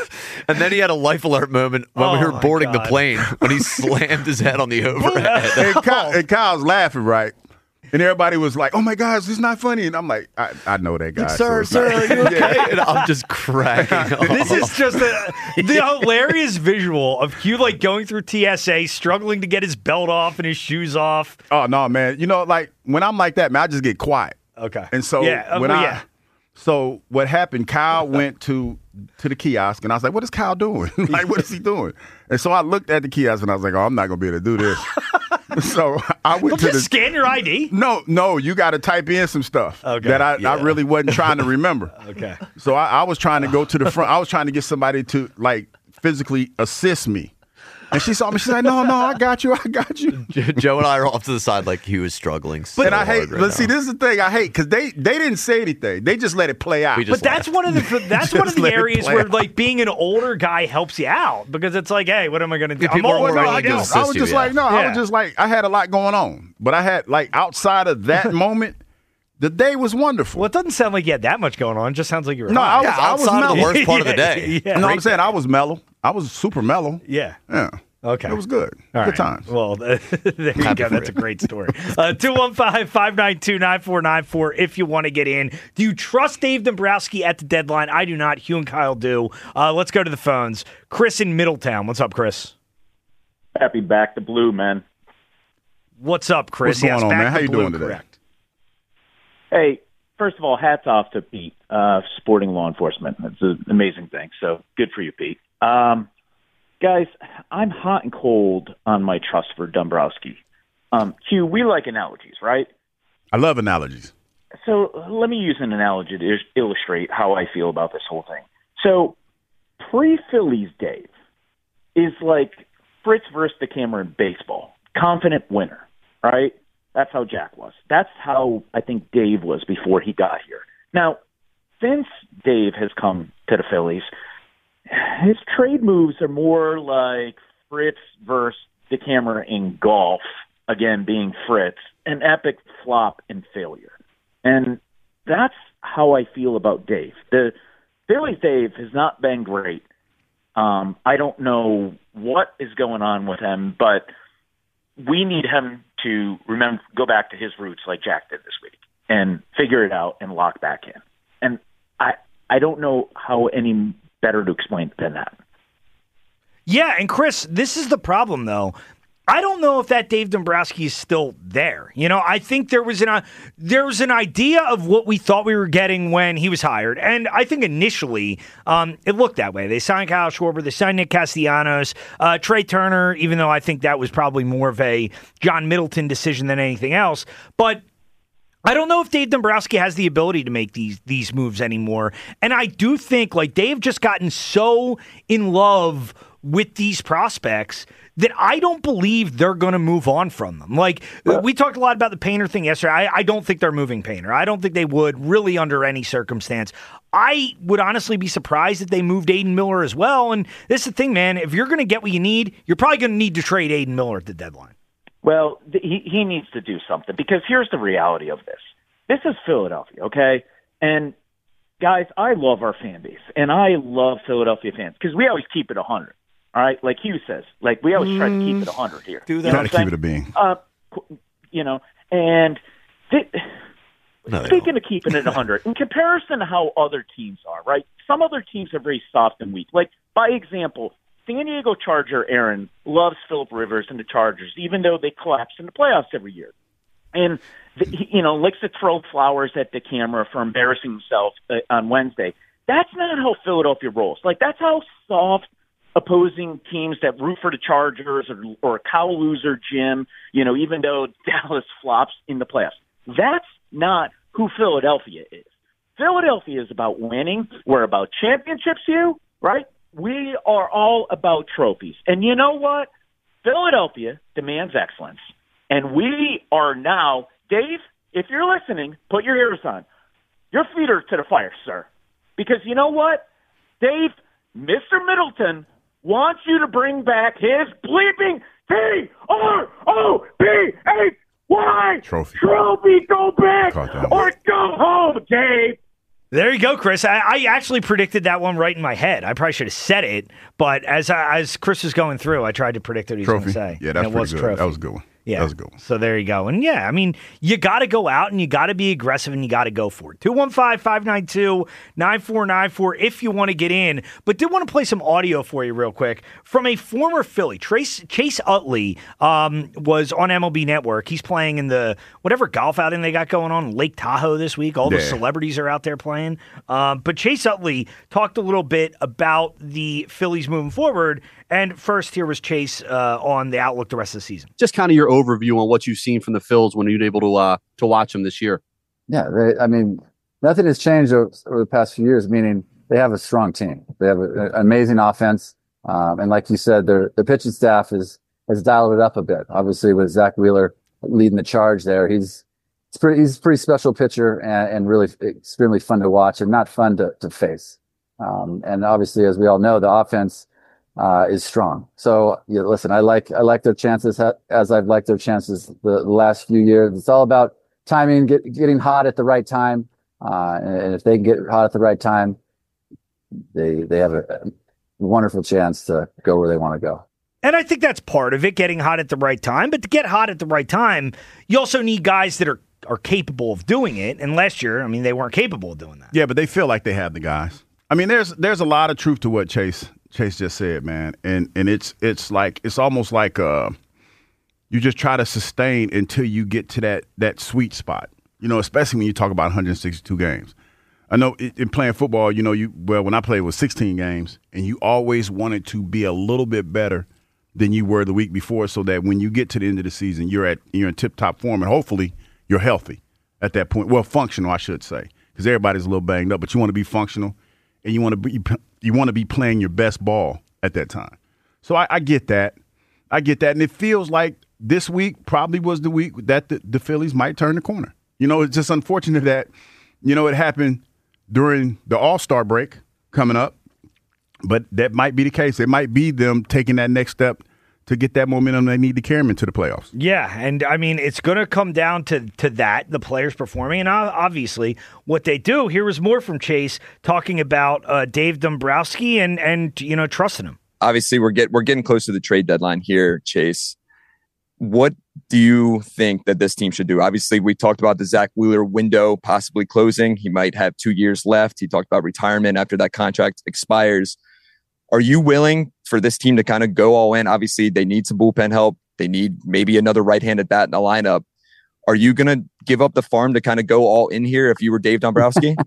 Speaker 18: And then he had a life alert moment when
Speaker 7: Oh,
Speaker 18: we were
Speaker 7: my
Speaker 18: boarding
Speaker 7: God.
Speaker 18: the plane when he slammed his head on the overhead.
Speaker 17: and, Kyle, and Kyle's laughing, right? And everybody was like, "Oh my gosh, this is not funny." And I'm like, "I, I know that guy."
Speaker 18: Like, sir,
Speaker 17: so
Speaker 18: sir,
Speaker 17: not-
Speaker 18: are you okay?
Speaker 17: Yeah.
Speaker 18: And I'm just cracking up.
Speaker 7: This is just a, the hilarious visual of Hugh like going through T S A, struggling to get his belt off and his shoes off.
Speaker 17: Oh no, man! You know, like when I'm like that, man, I just get quiet.
Speaker 7: Okay.
Speaker 17: And so
Speaker 7: Yeah, uh,
Speaker 17: when
Speaker 7: well,
Speaker 17: I,
Speaker 7: yeah.
Speaker 17: so what happened? Kyle went to to the kiosk, and I was like, "What is Kyle doing? Like, what is he doing?" And so I looked at the kiosk, and I was like, "Oh, I'm not gonna be able to do this." So I went
Speaker 7: Don't
Speaker 17: to
Speaker 7: just
Speaker 17: the
Speaker 7: scan your I D.
Speaker 17: No, no, you got to type in some stuff
Speaker 7: Okay,
Speaker 17: that I,
Speaker 7: yeah.
Speaker 17: I really wasn't trying to remember.
Speaker 7: Okay.
Speaker 17: So I, I was trying to go to the front. I was trying to get somebody to like physically assist me. And she saw me. She's like, "No, no, I got you. I got you."
Speaker 18: Joe and I are off to the side like he was struggling so
Speaker 17: and I hate.
Speaker 18: hard right
Speaker 17: But see,
Speaker 18: now.
Speaker 17: this is the thing I hate because they they didn't say anything. They just let it play out.
Speaker 7: But that's one of the that's one of
Speaker 17: Just
Speaker 7: the
Speaker 17: let it
Speaker 7: areas
Speaker 17: play
Speaker 7: where
Speaker 17: out.
Speaker 7: like being an older guy helps you out because it's like, hey, what am I going to do?
Speaker 18: Yeah, people
Speaker 7: I'm
Speaker 18: are
Speaker 7: older.
Speaker 18: more
Speaker 17: No,
Speaker 7: I
Speaker 17: I,
Speaker 18: willing to
Speaker 7: know.
Speaker 17: just, I was
Speaker 18: assist you,
Speaker 17: just
Speaker 18: yeah.
Speaker 17: like, no, I
Speaker 7: Yeah.
Speaker 17: was just like, I had a lot going on, but I had like outside of that moment, the day was wonderful.
Speaker 7: Well, it doesn't sound like you had that much going on. It just sounds like you were
Speaker 17: No,
Speaker 7: high.
Speaker 17: I was,
Speaker 18: Yeah,
Speaker 17: I was
Speaker 18: outside of
Speaker 17: mellow.
Speaker 18: the worst part of the
Speaker 7: Yeah,
Speaker 18: day.
Speaker 7: yeah.
Speaker 17: You know what I'm saying? I was mellow. I was super mellow.
Speaker 7: Yeah.
Speaker 17: Yeah.
Speaker 7: Okay.
Speaker 17: It was good.
Speaker 7: All
Speaker 17: good
Speaker 7: right.
Speaker 17: times.
Speaker 7: Well, there you
Speaker 17: Happy
Speaker 7: go.
Speaker 17: for
Speaker 7: That's a
Speaker 17: you.
Speaker 7: great story. Uh, two one five, five nine two, nine four nine four if you want to get in. Do you trust Dave Dombrowski at the deadline? I do not. Hugh and Kyle do. Uh, let's go to the phones. Chris in Middletown. What's up, Chris?
Speaker 19: Happy back to blue, man.
Speaker 7: What's up, Chris?
Speaker 17: What's going
Speaker 7: Yes,
Speaker 17: on,
Speaker 7: back
Speaker 17: man?
Speaker 7: to
Speaker 17: How you
Speaker 7: blue,
Speaker 17: doing today?
Speaker 7: correct.
Speaker 19: Hey, first of all, hats off to Pete, uh, supporting law enforcement. It's an amazing thing. So good for you, Pete. Um, guys, I'm hot and cold on my trust for Dombrowski. Um, Q, we like analogies, right?
Speaker 17: I love analogies.
Speaker 19: So let me use an analogy to is- illustrate how I feel about this whole thing. So pre-Phillies Dave is like Fritz versus the camera in baseball. Confident winner, right? That's how Jack was. That's how I think Dave was before he got here. Now, since Dave has come to the Phillies, his trade moves are more like Fritz versus the camera in golf, again being Fritz, an epic flop and failure. And that's how I feel about Dave. The Phillies Dave has not been great. Um, I don't know what is going on with him, but we need him to remember, go back to his roots like Jack did this week and figure it out and lock back in. And I, I don't know how any better to explain than that.
Speaker 7: Yeah, and Chris, this is the problem, though. I don't know if that Dave Dombrowski is still there. You know, I think there was an uh, there was an idea of what we thought we were getting when he was hired, and I think initially um, it looked that way. They signed Kyle Schwarber, they signed Nick Castellanos, uh, Trey Turner, even though I think that was probably more of a John Middleton decision than anything else. But I don't know if Dave Dombrowski has the ability to make these these moves anymore, and I do think like Dave just gotten so in love with these prospects that I don't believe they're going to move on from them. Like, we talked a lot about the Painter thing yesterday. I, I don't think they're moving Painter. I don't think they would, really, under any circumstance. I would honestly be surprised if they moved Aiden Miller as well. And this is the thing, man. If you're going to get what you need, you're probably going to need to trade Aiden Miller at the deadline.
Speaker 19: Well, th- he, he needs to do something because here's the reality of this. This is Philadelphia, okay? And, guys, I love our fan base, and I love Philadelphia fans because we always keep it one hundred. All right, like Hugh says, like we always try to keep it one hundred here.
Speaker 17: Do that.
Speaker 19: You know
Speaker 17: Try
Speaker 19: what
Speaker 17: to
Speaker 19: I'm
Speaker 17: keep it a being.
Speaker 19: Uh, qu- you know, and th-
Speaker 18: No, they
Speaker 19: speaking of keeping it one hundred, in comparison to how other teams are, right? Some other teams are very soft and weak. Like, by example, San Diego Charger Aaron loves Phillip Rivers and the Chargers, even though they collapse in the playoffs every year. And, the, he, you know, likes to throw flowers at the camera for embarrassing himself uh, on Wednesday. That's not how Philadelphia rolls. Like, that's how soft opposing teams that root for the Chargers or, or cow loser Jim, you know, even though Dallas flops in the playoffs. That's not who Philadelphia is. Philadelphia is about winning. We're about championships, you, right? We are all about trophies. And you know what? Philadelphia demands excellence. And we are now, Dave, if you're listening, put your ears on. Your feet are to the fire, sir. Because you know what? Dave, Mister Middleton wants you to bring back his bleeping T R O P H Y
Speaker 17: Trophy.
Speaker 19: Trophy, go back
Speaker 17: Caught that one.
Speaker 19: or go home, Dave.
Speaker 7: There you go, Chris. I, I actually predicted that one right in my head. I probably should have said it, but as as Chris was going through, I tried to predict what he was going to say.
Speaker 17: Yeah, that's
Speaker 7: and it was
Speaker 17: pretty good.
Speaker 7: Trophy.
Speaker 17: That was a good one.
Speaker 7: Yeah.
Speaker 17: That was a good one.
Speaker 7: So there you go. And yeah, I mean, you got to go out and you got to be aggressive and you got to go for it. two one five, five nine two, nine four nine four if you want to get in. But did want to play some audio for you real quick from a former Philly. Trace, Chase Utley um, was on M L B Network. He's playing in the whatever golf outing they got going on in Lake Tahoe this week. All the
Speaker 17: Yeah.
Speaker 7: celebrities are out there playing. Um, but Chase Utley talked a little bit about the Phillies moving forward. And first, here was Chase uh, on the outlook the rest of the season.
Speaker 20: Just kind of your overview on what you've seen from the Phils when you're able to uh, to watch them this year.
Speaker 21: Yeah, they, I mean, nothing has changed over, over the past few years, meaning they have a strong team. They have a, an amazing offense. Um, and like you said, their, their pitching staff is, has dialed it up a bit. Obviously, with Zach Wheeler leading the charge there, he's, it's pretty, he's a pretty special pitcher and, and really extremely fun to watch and not fun to, to face. Um, and obviously, as we all know, the offense Uh, is strong. So yeah, listen, I like I like their chances ha- as I've liked their chances the, the last few years. It's all about timing, get, getting hot at the right time, uh, and, and if they can get hot at the right time, they they have a, a wonderful chance to go where they want to go.
Speaker 7: And I think that's part of it, getting hot at the right time. But to get hot at the right time, you also need guys that are are capable of doing it. And last year, I mean, they weren't capable of doing that.
Speaker 17: Yeah, but they feel like they have the guys. I mean, there's there's a lot of truth to what Chase Chase just said, man, and and it's it's like it's almost like uh, you just try to sustain until you get to that that sweet spot, you know. Especially when you talk about one hundred sixty-two games. I know in playing football, you know, you well when I played it was sixteen games, and you always wanted to be a little bit better than you were the week before, so that when you get to the end of the season, you're at you're in tip top form, and hopefully you're healthy at that point. Well, functional, I should say, because everybody's a little banged up, but you want to be functional. And you want to be you want to be playing your best ball at that time. So I, I get that. I get that. And it feels like this week probably was the week that the, the Phillies might turn the corner. You know, it's just unfortunate that, you know, it happened during the All-Star break coming up. But that might be the case. It might be them taking that next step to get that momentum they need to carry them into the playoffs.
Speaker 7: Yeah, and I mean, it's going to come down to to that, the players performing, and obviously what they do. Here was more from Chase talking about uh, Dave Dombrowski and, and, you know, trusting him.
Speaker 22: Obviously, we're, get, we're getting close to the trade deadline here, Chase. What do you think that this team should do? Obviously, we talked about the Zach Wheeler window possibly closing. He might have two years left. He talked about retirement after that contract expires. Are you willing for this team to kind of go all in? Obviously, they need some bullpen help. They need maybe another right-handed bat in the lineup. Are you going to give up the farm to kind of go all in here if you were Dave Dombrowski?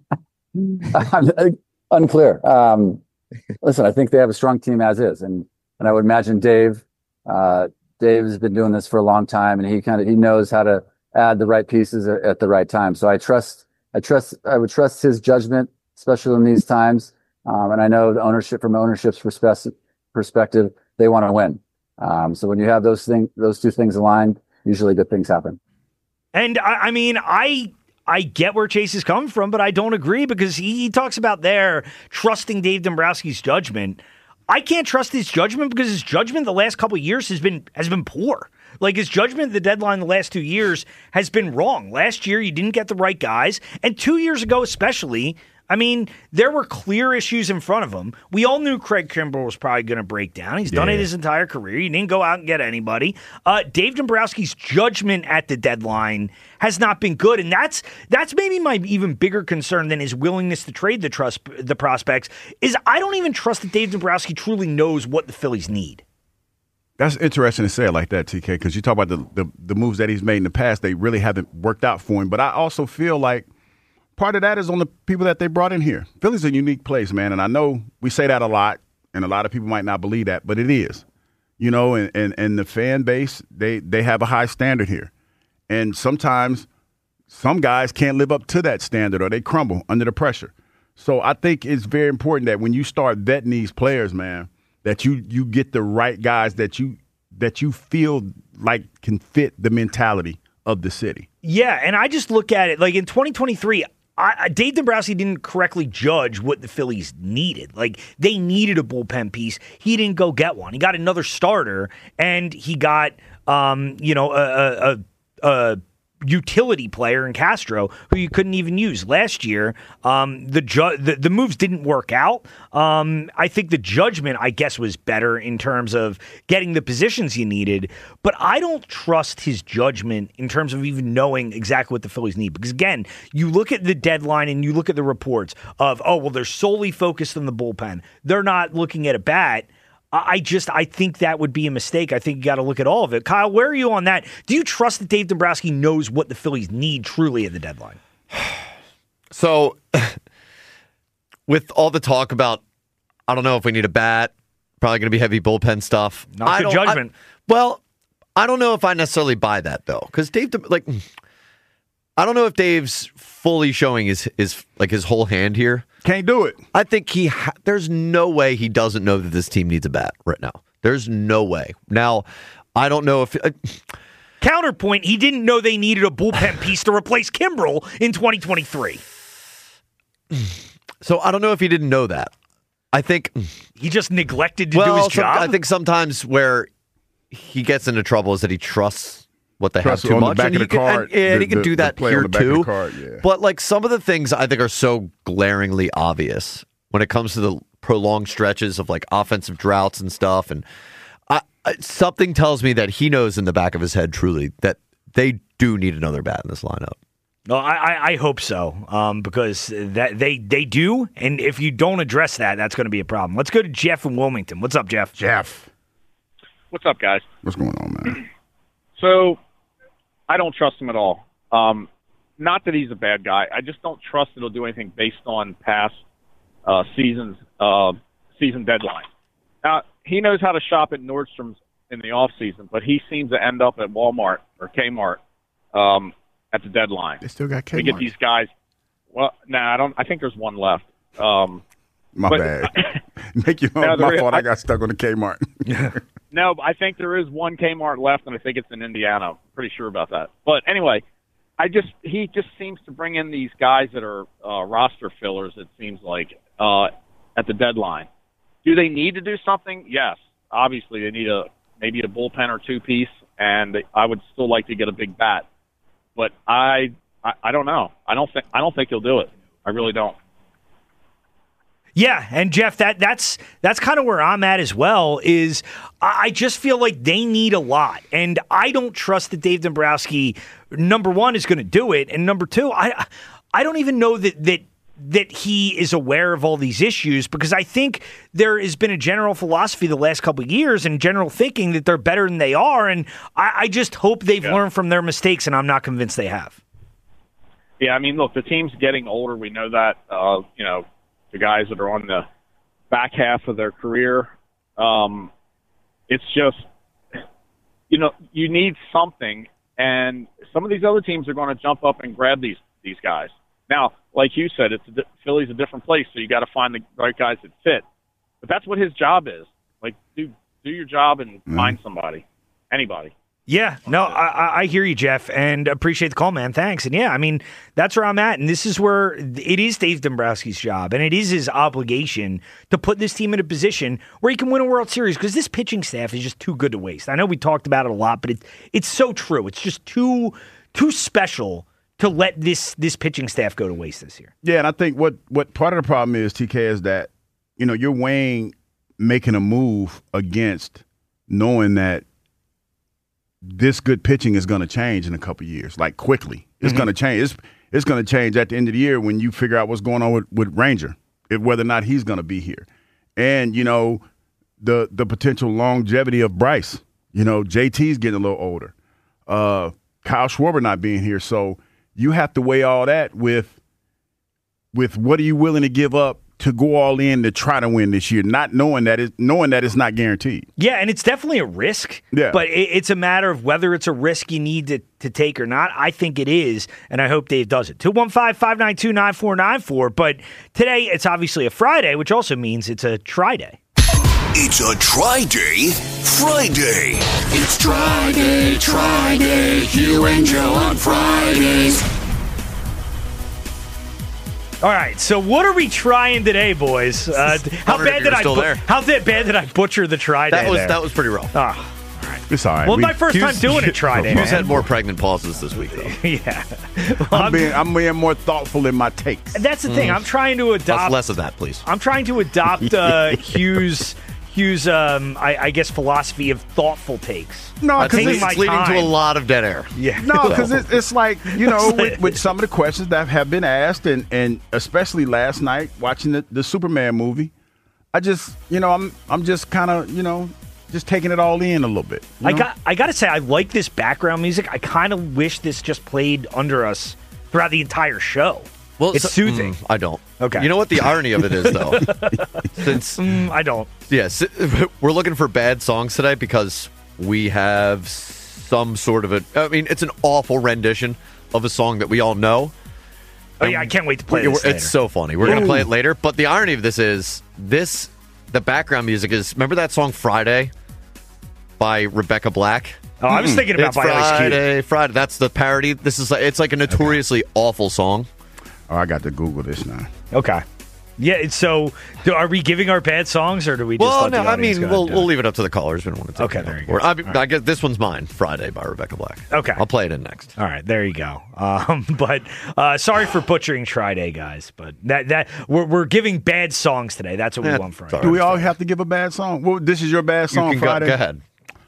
Speaker 21: Unclear. Um, listen, I think they have a strong team as is, and and I would imagine Dave. Uh, Dave has been doing this for a long time, and he kind of he knows how to add the right pieces at, at the right time. So I trust. I trust. I would trust his judgment, especially in these times. Um, and I know the ownership, from ownership's perspective, perspective, they want to win. Um, so when you have those things, those two things aligned, usually good things happen.
Speaker 7: And I, I mean, I I get where Chase is coming from, but I don't agree because he, he talks about there trusting Dave Dombrowski's judgment. I can't trust his judgment because his judgment the last couple of years has been has been poor. Like his judgment at the deadline the last two years has been wrong. Last year, you didn't get the right guys, and two years ago especially. I mean, there were clear issues in front of him. We all knew Craig Kimbrell was probably going to break down. He's done
Speaker 17: Yeah.
Speaker 7: it his entire career. He didn't go out and get anybody. Uh, Dave Dombrowski's judgment at the deadline has not been good, and that's that's maybe my even bigger concern than his willingness to trade the trust the prospects. Is I don't even trust that Dave Dombrowski truly knows what the Phillies need.
Speaker 17: That's interesting to say it like that, T K, because you talk about the, the the moves that he's made in the past. They really haven't worked out for him. But I also feel like part of that is on the people that they brought in here. Philly's a unique place, man, and I know we say that a lot, and a lot of people might not believe that, but it is. You know, and, and, and the fan base, they, they have a high standard here. And sometimes some guys can't live up to that standard or they crumble under the pressure. So I think it's very important that when you start vetting these players, man, that you you get the right guys that you that you feel like can fit the mentality of the city.
Speaker 7: Yeah, and I just look at it like in twenty twenty-three, I, Dave Dombrowski didn't correctly judge what the Phillies needed. Like, they needed a bullpen piece. He didn't go get one. He got another starter, and he got, um, you know, a, a, a utility player in Castro who you couldn't even use last year. Um, the, ju- the the moves didn't work out. Um, I think the judgment, I guess, was better in terms of getting the positions you needed, but I don't trust his judgment in terms of even knowing exactly what the Phillies need. Because again, you look at the deadline and you look at the reports of, oh, well, they're solely focused on the bullpen. They're not looking at a bat. I just, I think that would be a mistake. I think you got to look at all of it. Kyle, where are you on that? Do you trust that Dave Dombrowski knows what the Phillies need truly at the deadline?
Speaker 18: So, with all the talk about, I don't know if we need a bat, probably going to be heavy bullpen stuff.
Speaker 7: Not
Speaker 18: I
Speaker 7: good
Speaker 18: don't-
Speaker 7: judgment.
Speaker 18: I- well, I don't know if I necessarily buy that, though. Because Dave, like, I don't know if Dave's fully showing his, his, like, his whole hand here.
Speaker 17: Can't do it.
Speaker 18: I think he, ha- there's no way he doesn't know that this team needs a bat right now. There's no way. Now, I don't know if... Uh,
Speaker 7: Counterpoint, he didn't know they needed a bullpen piece to replace Kimbrel in twenty twenty-three.
Speaker 18: So I don't know if he didn't know that. I think...
Speaker 7: He just neglected to
Speaker 18: well,
Speaker 7: do his
Speaker 18: some-
Speaker 7: job?
Speaker 18: I think sometimes where he gets into trouble is that he trusts what they
Speaker 17: Trust
Speaker 18: have too
Speaker 17: on the
Speaker 18: much.
Speaker 17: back
Speaker 18: and
Speaker 17: of
Speaker 18: he
Speaker 17: the
Speaker 18: can,
Speaker 17: card,
Speaker 18: and, and
Speaker 17: the-
Speaker 18: he can
Speaker 17: the-
Speaker 18: do
Speaker 17: the
Speaker 18: that
Speaker 17: play on
Speaker 18: here
Speaker 17: the back of the
Speaker 18: too.
Speaker 17: card, yeah.
Speaker 18: But like some of the things I think are so glaringly obvious when it comes to the prolonged stretches of like offensive droughts and stuff. And I, I, something tells me that he knows in the back of his head truly that they do need another bat in this lineup.
Speaker 7: No, I, I, I hope so, um, because that they, they do, and if you don't address that, that's going to be a problem. Let's go to Jeff in Wilmington. What's up, Jeff?
Speaker 17: Jeff.
Speaker 6: What's up, guys?
Speaker 17: What's going on, man?
Speaker 6: So, I don't trust him at all. Um, not that he's a bad guy. I just don't trust that he'll do anything based on past uh, seasons, uh, season deadline. Now, he knows how to shop at Nordstrom's in the off season, but he seems to end up at Walmart or Kmart um, at the deadline.
Speaker 17: They still got Kmart.
Speaker 6: We get these guys. Well, nah, I don't. I think there's one left. Um,
Speaker 17: My
Speaker 6: but-
Speaker 17: bad. Make you
Speaker 6: No,
Speaker 17: my
Speaker 6: there-
Speaker 17: fault. I,
Speaker 6: I-
Speaker 17: got stuck on the Kmart.
Speaker 6: No, I think there is one Kmart left, and I think it's in Indiana. I'm pretty sure about that. But anyway, I just he just seems to bring in these guys that are uh, roster fillers. It seems like uh, at the deadline. Do they need to do something? Yes, obviously they need a maybe a bullpen or two piece, and I would still like to get a big bat. But I, I, I don't know. I don't think I don't think he'll do it. I really don't.
Speaker 7: Yeah, and Jeff, that that's that's kind of where I'm at as well. Is I I just feel like they need a lot, and I don't trust that Dave Dombrowski, number one, is going to do it, and number two, I I don't even know that that that he is aware of all these issues, because I think there has been a general philosophy the last couple of years and general thinking that they're better than they are, and I, I just hope they've
Speaker 6: Yeah.
Speaker 7: learned from their mistakes, and I'm not convinced they have.
Speaker 6: Yeah, I mean, look, the team's getting older. We know that. Uh, you know, the guys that are on the back half of their career. Um, it's just, you know, you need something, and some of these other teams are going to jump up and grab these these guys. Now, like you said, it's a, di- Philly's a different place, so you got to find the right guys that fit. But that's what his job is. Like, do do your job and find somebody, anybody.
Speaker 7: Yeah, no, I, I- I hear you, Jeff, and appreciate the call, man. Thanks. And yeah, I mean, that's where I'm at. And this is where it is Dave Dombrowski's job, and it is his obligation to put this team in a position where he can win a World Series, because this pitching staff is just too good to waste. I know we talked about it a lot, but it, it's so true. It's just too too special to let this this pitching staff go to waste this year.
Speaker 17: Yeah, and I think what what part of the problem is, T K, is that, you know, you're weighing making a move against knowing that this good pitching is going to change in a couple of years, like quickly. It's
Speaker 7: Mm-hmm.
Speaker 17: going to change. It's it's going to change at the end of the year when you figure out what's going on with, with Ranger, if, whether or not he's going to be here. And, you know, the the potential longevity of Bryce. You know, J T's getting a little older. Uh, Kyle Schwarber not being here. So you have to weigh all that with with what are you willing to give up to go all in to try to win this year, not knowing that it, knowing that it's not guaranteed.
Speaker 7: Yeah, and it's definitely a risk.
Speaker 17: Yeah.
Speaker 7: But it, it's a matter of whether it's a risk you need to, to take or not. I think it is, and I hope Dave does it. two one five, five nine two, nine four nine four. But today, it's obviously a Friday, which also means it's a try-day.
Speaker 4: It's a try-day Friday.
Speaker 8: It's try-day, try-day, Hugh and Joe on Fridays.
Speaker 7: All right, so what are we trying today, boys? Uh, how
Speaker 18: wondered if
Speaker 7: bad
Speaker 18: you
Speaker 7: did
Speaker 18: were
Speaker 7: I
Speaker 18: still
Speaker 7: bu-
Speaker 18: there.
Speaker 7: how that bad did I butcher the try-day
Speaker 18: That was
Speaker 7: there?
Speaker 18: that was pretty rough.
Speaker 7: Ah, all right.
Speaker 17: It's all right.
Speaker 7: Well,
Speaker 17: We-
Speaker 7: my first time
Speaker 18: Hughes-
Speaker 7: doing it, try day.
Speaker 18: Hughes had more pregnant pauses this week, though.
Speaker 7: Yeah.
Speaker 17: I'm being, I'm being more thoughtful in my takes.
Speaker 7: That's the thing. I'm trying to adopt
Speaker 18: Less, less of that, please.
Speaker 7: I'm trying to adopt uh, Hughes. Hughes, um, I, I guess, philosophy of thoughtful takes.
Speaker 17: No,
Speaker 18: I
Speaker 17: because
Speaker 18: think
Speaker 17: it's
Speaker 18: it's leading
Speaker 7: time.
Speaker 18: to a lot of dead air.
Speaker 7: Yeah.
Speaker 17: No, because it's, it's like, you know, with, with some of the questions that have been asked, and, and especially last night watching the, the Superman movie, I just, you know, I'm I'm just kind of, you know, just taking it all in a little bit. you
Speaker 7: I
Speaker 17: know?
Speaker 7: got I got to say, I like this background music. I kind of wish this just played under us throughout the entire show.
Speaker 18: Well,
Speaker 7: it's
Speaker 18: so-
Speaker 7: soothing.
Speaker 18: mm, I don't.
Speaker 7: Okay.
Speaker 18: You know what the irony of it is, though? Since
Speaker 7: Mm, I don't.
Speaker 18: Yes, we're looking for bad songs today because we have some sort of a. I mean, it's an awful rendition of a song that we all know.
Speaker 7: Oh yeah, I can't wait to play
Speaker 18: It's
Speaker 7: this later.
Speaker 18: so funny. We're going to
Speaker 7: Ooh.
Speaker 18: play it later. But the irony of this is this: the background music is. Remember that song "Friday" by Rebecca Black?
Speaker 7: Oh, I was thinking about
Speaker 18: it's
Speaker 7: by Ice Cube.
Speaker 18: Friday, Friday. That's the parody. This is like it's like a notoriously awful song.
Speaker 17: Oh, I got to Google this now.
Speaker 7: Okay. Yeah. It's so, do, are we giving our bad songs, or do we just?
Speaker 18: Well,
Speaker 7: let the
Speaker 18: no, I
Speaker 7: audience
Speaker 18: mean,
Speaker 7: go
Speaker 18: we'll
Speaker 7: and do
Speaker 18: we'll
Speaker 7: it?
Speaker 18: leave it up to the callers. We don't want to take
Speaker 7: Okay,
Speaker 18: it
Speaker 7: there
Speaker 18: on
Speaker 7: you
Speaker 18: board.
Speaker 7: go.
Speaker 18: I, mean, I guess this one's mine. "Friday" by Rebecca Black.
Speaker 7: Okay.
Speaker 18: I'll play it in next.
Speaker 7: All right, there you go. Um, but uh, sorry for butchering Friday, guys. But that that we're, we're giving bad songs today. That's what we
Speaker 18: Yeah,
Speaker 7: want Friday.
Speaker 17: Do we all have to give a bad song? Well, this is your bad song,
Speaker 18: You can go,
Speaker 17: Friday?
Speaker 18: go ahead.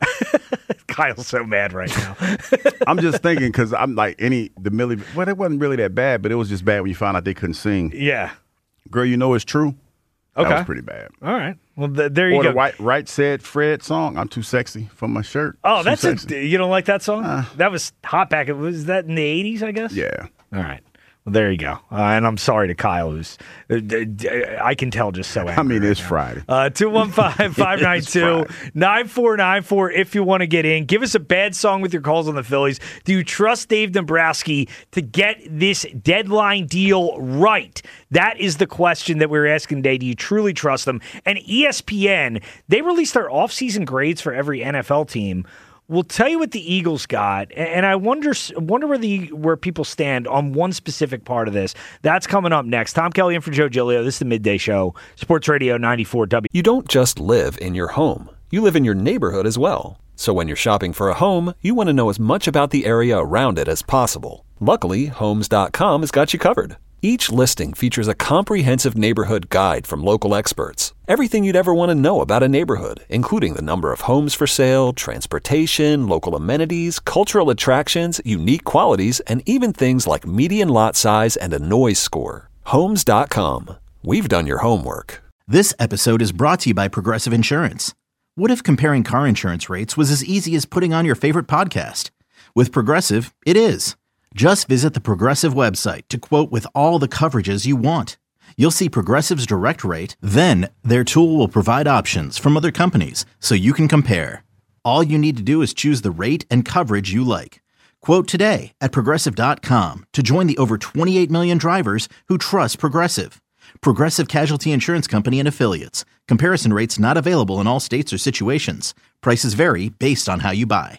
Speaker 7: Kyle's so mad right now.
Speaker 17: I'm just thinking because I'm like any the Millie. Well, it wasn't really that bad, but it was just bad when you found out they couldn't sing.
Speaker 7: Yeah.
Speaker 17: Girl, you know it's true. That
Speaker 7: Okay.
Speaker 17: was pretty bad.
Speaker 7: All right. Well, th- there you
Speaker 17: or
Speaker 7: go.
Speaker 17: the right, right said Fred song. I'm too sexy for my shirt.
Speaker 7: Oh,
Speaker 17: Too
Speaker 7: that's
Speaker 17: sexy.
Speaker 7: a, you don't like that song? that was hot back. Was that in the eighties? I guess.
Speaker 17: Yeah.
Speaker 7: All right. Well, there you go. Uh, and I'm sorry to Kyle, who's uh, d- d- I can tell just so angry.
Speaker 17: I mean,
Speaker 7: right
Speaker 17: it's
Speaker 7: now.
Speaker 17: Friday.
Speaker 7: Uh, two one five, five nine two, nine four nine four if you want to get in. Give us a bad song with your calls on the Phillies. Do you trust Dave Dombrowski to get this deadline deal right? That is the question that we're asking today. Do you truly trust them? And E S P N, they released their offseason grades for every N F L team. We'll tell you what the Eagles got, and I wonder wonder where the where people stand on one specific part of this. That's coming up next. Tom Kelly in for Joe Giglio. This is the Midday Show, Sports Radio ninety-four W.
Speaker 1: You don't just live in your home. You live in your neighborhood as well. So when you're shopping for a home, you want to know as much about the area around it as possible. Luckily, Homes dot com has got you covered. Each listing features a comprehensive neighborhood guide from local experts. Everything you'd ever want to know about a neighborhood, including the number of homes for sale, transportation, local amenities, cultural attractions, unique qualities, and even things like median lot size and a noise score. Homes dot com. We've done your homework.
Speaker 2: This episode is brought to you by Progressive Insurance. What if comparing car insurance rates was as easy as putting on your favorite podcast? With Progressive, it is. Just visit the Progressive website to quote with all the coverages you want. You'll see Progressive's direct rate, then their tool will provide options from other companies so you can compare. All you need to do is choose the rate and coverage you like. Quote today at Progressive dot com to join the over twenty-eight million drivers who trust Progressive. Progressive Casualty Insurance Company and Affiliates. Comparison rates not available in all states or situations. Prices vary based on how you buy.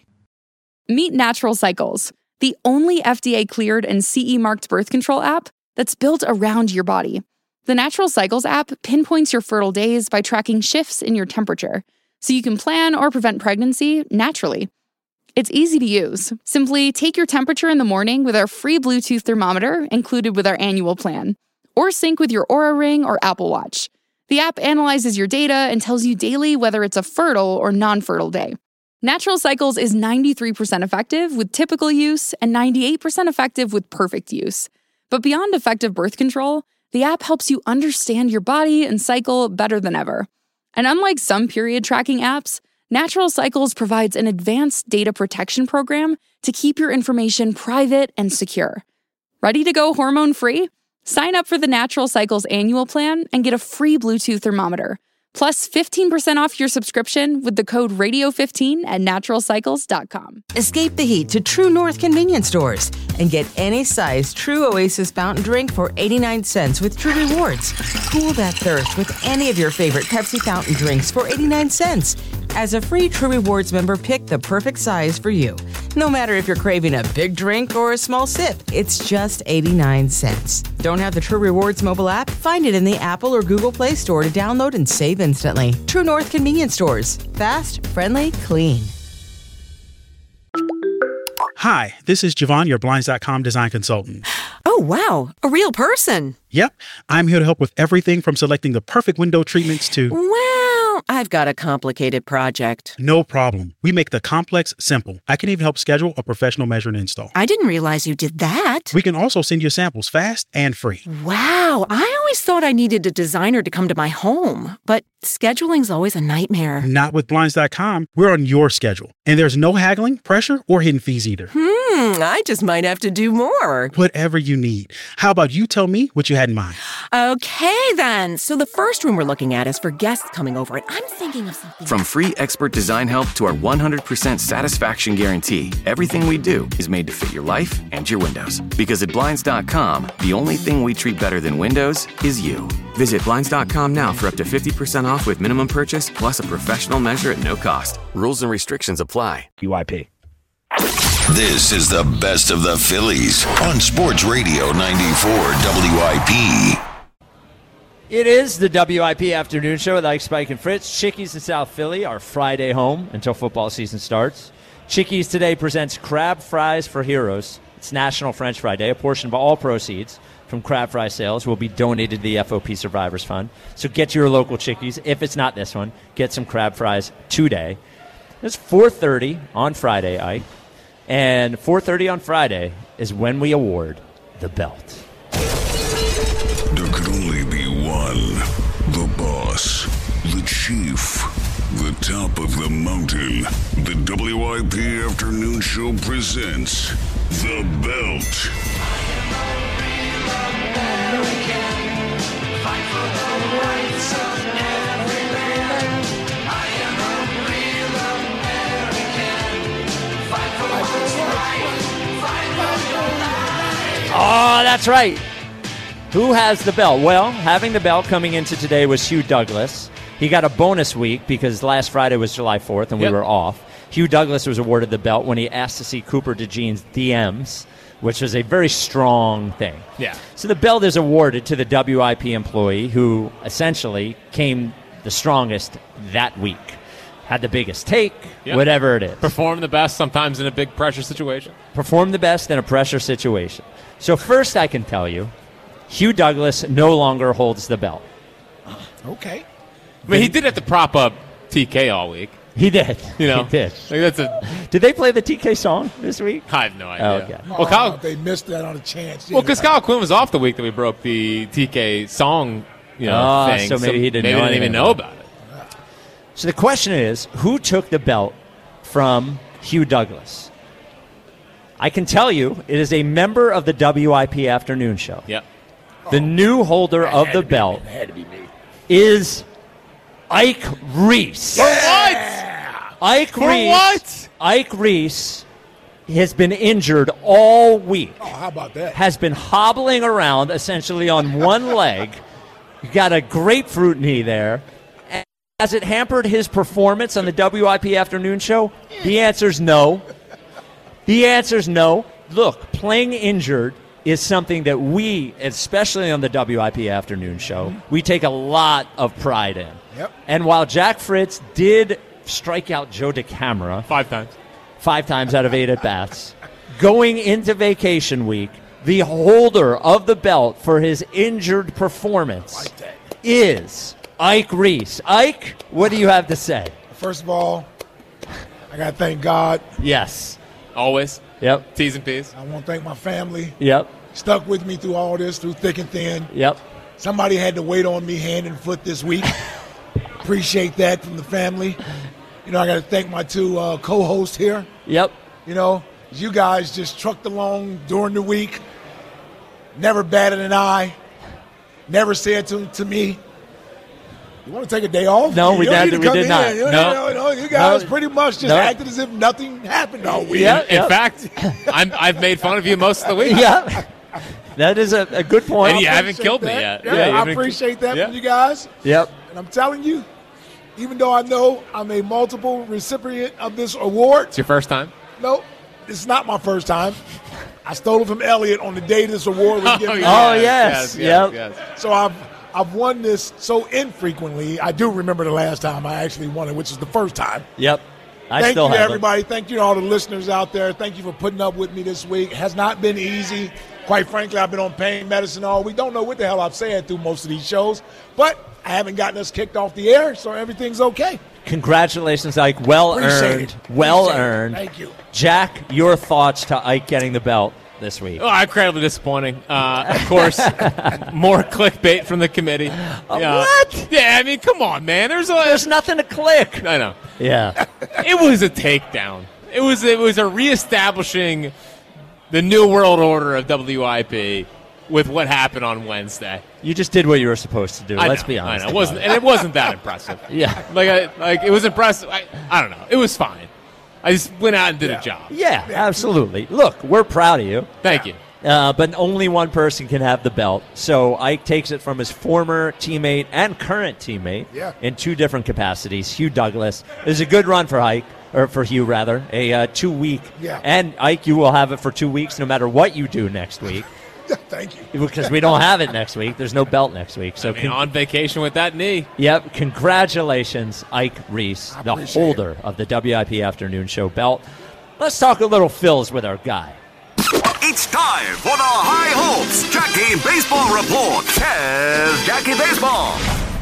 Speaker 3: Meet Natural Cycles, the only F D A-cleared and C E marked birth control app that's built around your body. The Natural Cycles app pinpoints your fertile days by tracking shifts in your temperature, so you can plan or prevent pregnancy naturally. It's easy to use. Simply take your temperature in the morning with our free Bluetooth thermometer included with our annual plan, or sync with your Oura Ring or Apple Watch. The app analyzes your data and tells you daily whether it's a fertile or non-fertile day. Natural Cycles is ninety-three percent effective with typical use and ninety-eight percent effective with perfect use. But beyond effective birth control, the app helps you understand your body and cycle better than ever. And unlike some period tracking apps, Natural Cycles provides an advanced data protection program to keep your information private and secure. Ready to go hormone-free? Sign up for the Natural Cycles annual plan and get a free Bluetooth thermometer, plus fifteen percent off your subscription with the code radio fifteen at natural cycles dot com.
Speaker 13: Escape the heat to True North convenience stores and get any size True Oasis fountain drink for eighty-nine cents with True Rewards. Cool that thirst with any of your favorite Pepsi fountain drinks for eighty-nine cents. As a free True Rewards member, pick the perfect size for you. No matter if you're craving a big drink or a small sip, it's just eighty-nine cents. Don't have the True Rewards mobile app? Find it in the Apple or Google Play Store to download and save instantly. True North convenience stores. Fast, friendly, clean.
Speaker 9: Hi, this is Javon, your Blinds dot com design consultant.
Speaker 11: Oh, wow. A real person.
Speaker 9: Yep, I'm here to help with everything from selecting the perfect window treatments to...
Speaker 11: Well, I've got a complicated project.
Speaker 9: No problem. We make the complex simple. I can even help schedule a professional measure and install.
Speaker 11: I didn't realize you did that.
Speaker 9: We can also send you samples fast and free.
Speaker 11: Wow, I always thought I needed a designer to come to my home, but scheduling's always a nightmare.
Speaker 9: Not with Blinds dot com. We're on your schedule, and there's no haggling, pressure, or hidden fees either.
Speaker 11: Hmm, I just might have to do more.
Speaker 9: Whatever you need. How about you tell me what you had in mind?
Speaker 11: Okay, then. So the first room we're looking at is for guests coming over, and I'm thinking of something.
Speaker 16: From free expert design help to our one hundred percent satisfaction guarantee, everything we do is made to fit your life and your windows. Because at Blinds dot com, the only thing we treat better than windows is you. Visit Blinds dot com now for up to fifty percent off with minimum purchase plus a professional measure at no cost. Rules and restrictions apply.
Speaker 7: U I P.
Speaker 4: This is the best of the Phillies on Sports Radio ninety-four W I P.
Speaker 23: It is the W I P Afternoon Show with Ike, Spike, and Fritz. Chickies in South Philly, our Friday home until football season starts. Chickies today presents Crab Fries for Heroes. It's National French Fry Day. A portion of all proceeds from crab fry sales will be donated to the F O P Survivors Fund. So get to your local Chickies. If it's not this one, get some crab fries today. It's four thirty on Friday, Ike. And four thirty on Friday is when we award the belt.
Speaker 24: There could only be one. The boss. The chief. The top of the mountain. The W I P Afternoon Show presents The Belt.
Speaker 23: Oh, that's right. Who has the belt? Well, having the belt coming into today was Hugh Douglas. He got a bonus week because last Friday was July fourth and
Speaker 25: Yep.
Speaker 23: we were off. Hugh Douglas was awarded the belt when he asked to see Cooper DeJean's D Ms, which was a very strong thing.
Speaker 25: Yeah.
Speaker 23: So the belt is awarded to the W I P employee who essentially came the strongest that week. Had the biggest take,
Speaker 25: Yep.
Speaker 23: whatever it is.
Speaker 25: Perform the best sometimes in a big pressure situation.
Speaker 23: Perform the best in a pressure situation. So first I can tell you, Hugh Douglas no longer holds the belt.
Speaker 25: Okay. I mean, he did have to prop up T K all week.
Speaker 23: He did.
Speaker 25: You know,
Speaker 23: He did.
Speaker 25: Like that's a.
Speaker 23: Did they play the T K song this week?
Speaker 25: I have no idea.
Speaker 23: Oh, okay.
Speaker 25: Well, Kyle,
Speaker 26: they missed that on a chance.
Speaker 25: well, because Kyle Quinn was off the week that we broke the T K song, you know,
Speaker 23: Ah,
Speaker 25: thing.
Speaker 23: so maybe he didn't
Speaker 25: maybe
Speaker 23: know
Speaker 25: didn't even
Speaker 23: anything
Speaker 25: know
Speaker 23: about
Speaker 25: about it.
Speaker 23: So the question is, who took the belt from Hugh Douglas? I can tell you, it is a member of the W I P Afternoon Show.
Speaker 25: Yep.
Speaker 23: The new holder of the belt is Ike Reese.
Speaker 25: For what?
Speaker 23: Ike
Speaker 25: For
Speaker 23: Reese.
Speaker 25: what?
Speaker 23: Ike Reese has been injured all week.
Speaker 26: Oh, how about that?
Speaker 23: Has been hobbling around essentially on one leg. Got a grapefruit knee there. And has it hampered his performance on the W I P Afternoon Show? The answer's no. The answer's no. Look, playing injured is something that we, especially on the W I P Afternoon Show, we take a lot of pride in.
Speaker 26: Yep.
Speaker 23: And while Jack Fritz did strike out Joe DeCamara
Speaker 25: five times,
Speaker 23: five times out of eight at-bats, going into vacation week, the holder of the belt for his injured performance is Ike Reese. Ike, what do you have to say?
Speaker 26: First of all, I got to thank God.
Speaker 23: Yes.
Speaker 25: Always.
Speaker 23: Yep.
Speaker 25: T's and P's.
Speaker 26: I want to thank my family.
Speaker 23: Yep.
Speaker 26: Stuck with me through all this, through thick and thin.
Speaker 23: Yep.
Speaker 26: Somebody had to wait on me hand and foot this week. Appreciate that from the family. You know, I got to thank my two uh, co-hosts here.
Speaker 23: Yep.
Speaker 26: You know, you guys just trucked along during the week. Never batted an eye. Never said to, to me, you want to take a day off?
Speaker 23: No,
Speaker 26: you
Speaker 23: we
Speaker 26: don't
Speaker 23: did-
Speaker 26: need to
Speaker 23: we
Speaker 26: come
Speaker 23: did
Speaker 26: in.
Speaker 23: not.
Speaker 26: You,
Speaker 23: No.
Speaker 26: know, no, you guys
Speaker 23: No.
Speaker 26: pretty much just
Speaker 23: No.
Speaker 26: acted as if nothing happened all week.
Speaker 23: Yeah,
Speaker 25: In fact, I'm, I've made fun of you most of the week.
Speaker 23: Yeah. That is a, a good point.
Speaker 25: And you
Speaker 26: I
Speaker 25: haven't
Speaker 26: appreciate
Speaker 25: killed me
Speaker 26: that.
Speaker 25: yet.
Speaker 26: Yeah,
Speaker 25: Yeah, you
Speaker 26: I
Speaker 25: haven't-
Speaker 26: appreciate that
Speaker 25: Yeah.
Speaker 26: from you guys.
Speaker 23: Yep.
Speaker 26: And I'm telling you, even though I know I'm a multiple recipient of this award,
Speaker 25: It's your first time?
Speaker 26: no, it's not my first time. I stole it from Elliot on the day this award was given.
Speaker 23: Oh, yes. Yep.
Speaker 26: So I've I've won this so infrequently. I do remember the last time I actually won it, which is the first time.
Speaker 23: Yep. I
Speaker 26: Thank
Speaker 23: still
Speaker 26: you to
Speaker 23: have
Speaker 26: everybody. Thank you to all the listeners out there. Thank you for putting up with me this week. It has not been easy. Quite frankly, I've been on pain medicine all week. Don't know what the hell I've said through most of these shows, but I haven't gotten us kicked off the air, so everything's okay.
Speaker 23: Congratulations, Ike. Well
Speaker 26: Appreciate
Speaker 23: earned.
Speaker 26: it.
Speaker 23: Well
Speaker 26: Appreciate it.
Speaker 23: earned.
Speaker 26: Thank you.
Speaker 23: Jack, your thoughts to Ike getting the belt this week?
Speaker 25: Oh, incredibly disappointing. Uh, of course, more clickbait from the committee.
Speaker 23: Uh,
Speaker 25: Yeah.
Speaker 23: what?
Speaker 25: Yeah, I mean, come on, man. There's a,
Speaker 23: There's nothing to click.
Speaker 25: I know.
Speaker 23: Yeah.
Speaker 25: It was a takedown. It was it was a reestablishing the new world order of W I P with what happened on Wednesday.
Speaker 23: You just did what you were supposed to do.
Speaker 25: I
Speaker 23: Let's
Speaker 25: know,
Speaker 23: be honest.
Speaker 25: I know. It wasn't, and it wasn't that impressive.
Speaker 23: Yeah.
Speaker 25: Like I, like it was impressive. I, I don't know. It was fine. I just went out and did a job.
Speaker 23: Yeah, absolutely. Look, we're proud of you.
Speaker 25: Thank you.
Speaker 23: Uh, but only one person can have the belt. So Ike takes it from his former teammate and current teammate
Speaker 26: Yeah.
Speaker 23: in two different capacities. Hugh Douglas. It was a good run for Ike, or for Hugh rather. A uh, two week.
Speaker 26: Yeah.
Speaker 23: And Ike, you will have it for two weeks, no matter what you do next week.
Speaker 26: Thank you.
Speaker 23: Because we don't have it next week. There's no belt next week. So
Speaker 25: I mean,
Speaker 23: con-
Speaker 25: on vacation with that knee.
Speaker 23: Yep. Congratulations, Ike Reese, the holder of the W I P Afternoon Show belt. Let's talk a little Phils with our guy.
Speaker 5: It's time for the High Hopes Jackie Baseball Report. Here's Jackie Baseball.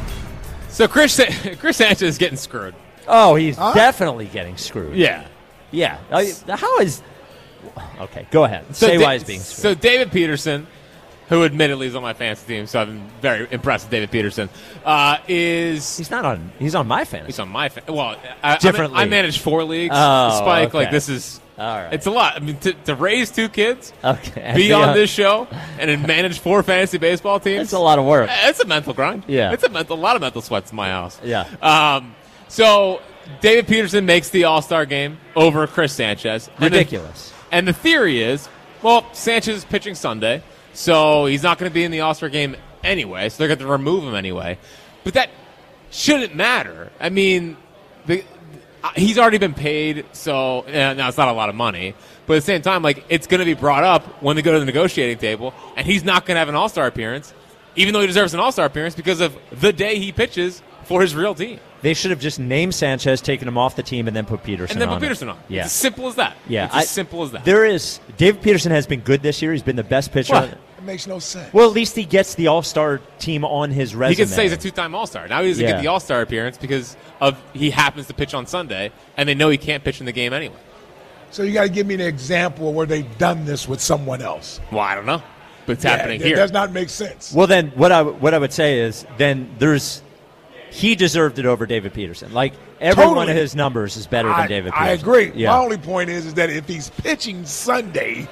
Speaker 25: So Chris Chris Sanchez is getting screwed.
Speaker 23: Oh, he's definitely getting screwed.
Speaker 25: Yeah.
Speaker 23: Yeah. Uh, how is... Okay, go ahead.
Speaker 25: So
Speaker 23: Say
Speaker 25: Da-
Speaker 23: why he's being screwed.
Speaker 25: So David Peterson, who admittedly is on my fantasy team, so I'm very impressed with David Peterson, uh, is...
Speaker 23: He's not on... He's on my fantasy.
Speaker 25: He's on my... Fa- well, I,
Speaker 23: Different
Speaker 25: I, I
Speaker 23: league.
Speaker 25: manage four leagues.
Speaker 23: Oh,
Speaker 25: Spike,
Speaker 23: okay.
Speaker 25: like, this is...
Speaker 23: All right.
Speaker 25: It's a lot. I mean, to, to raise two kids,
Speaker 23: Okay. and
Speaker 25: be
Speaker 23: the,
Speaker 25: on
Speaker 23: uh,
Speaker 25: this show, and then manage four fantasy baseball teams.
Speaker 23: It's a lot of work.
Speaker 25: It's a mental grind.
Speaker 23: Yeah.
Speaker 25: It's a, mental, a lot of mental sweats in my house.
Speaker 23: Yeah.
Speaker 25: Um, so David Peterson makes the All-Star game over Chris Sanchez. And the-
Speaker 23: Ridiculous.
Speaker 25: And the theory is, well, Sanchez is pitching Sunday, so he's not going to be in the All-Star game anyway, so they're going to remove him anyway. But that shouldn't matter. I mean, the, uh, he's already been paid, so uh, now it's not a lot of money. But at the same time, like, it's going to be brought up when they go to the negotiating table, and he's not going to have an All-Star appearance, even though he deserves an All-Star appearance because of the day he pitches for his real team.
Speaker 23: They should have just named Sanchez, taken him off the team, and then put Peterson
Speaker 25: And then
Speaker 23: on.
Speaker 25: put
Speaker 23: it.
Speaker 25: Peterson on.
Speaker 23: Yeah.
Speaker 25: It's as simple as that.
Speaker 23: Yeah.
Speaker 25: It's as
Speaker 23: I-
Speaker 25: simple as that.
Speaker 23: There is... David Peterson has been good this year. He's been the best pitcher.
Speaker 25: What?
Speaker 26: It makes no sense.
Speaker 23: Well, at least he gets the All-Star team on his resume.
Speaker 25: He can say he's a two-time All-Star. Now he doesn't
Speaker 23: Yeah.
Speaker 25: get the All-Star appearance because of he happens to pitch on Sunday, and they know he can't pitch in the game anyway.
Speaker 26: So you got to give me an example of where they've done this with someone else.
Speaker 25: Well, I don't know, but it's
Speaker 26: Yeah,
Speaker 25: happening
Speaker 26: it
Speaker 25: here.
Speaker 26: does not make sense.
Speaker 23: Well, then what I what I would say is then there's he deserved it over David Peterson. Like every one
Speaker 26: Totally.
Speaker 23: of his numbers is better
Speaker 26: I,
Speaker 23: than David
Speaker 26: I
Speaker 23: Peterson.
Speaker 26: agree.
Speaker 23: Yeah.
Speaker 26: My only point is, is that if he's pitching Sunday,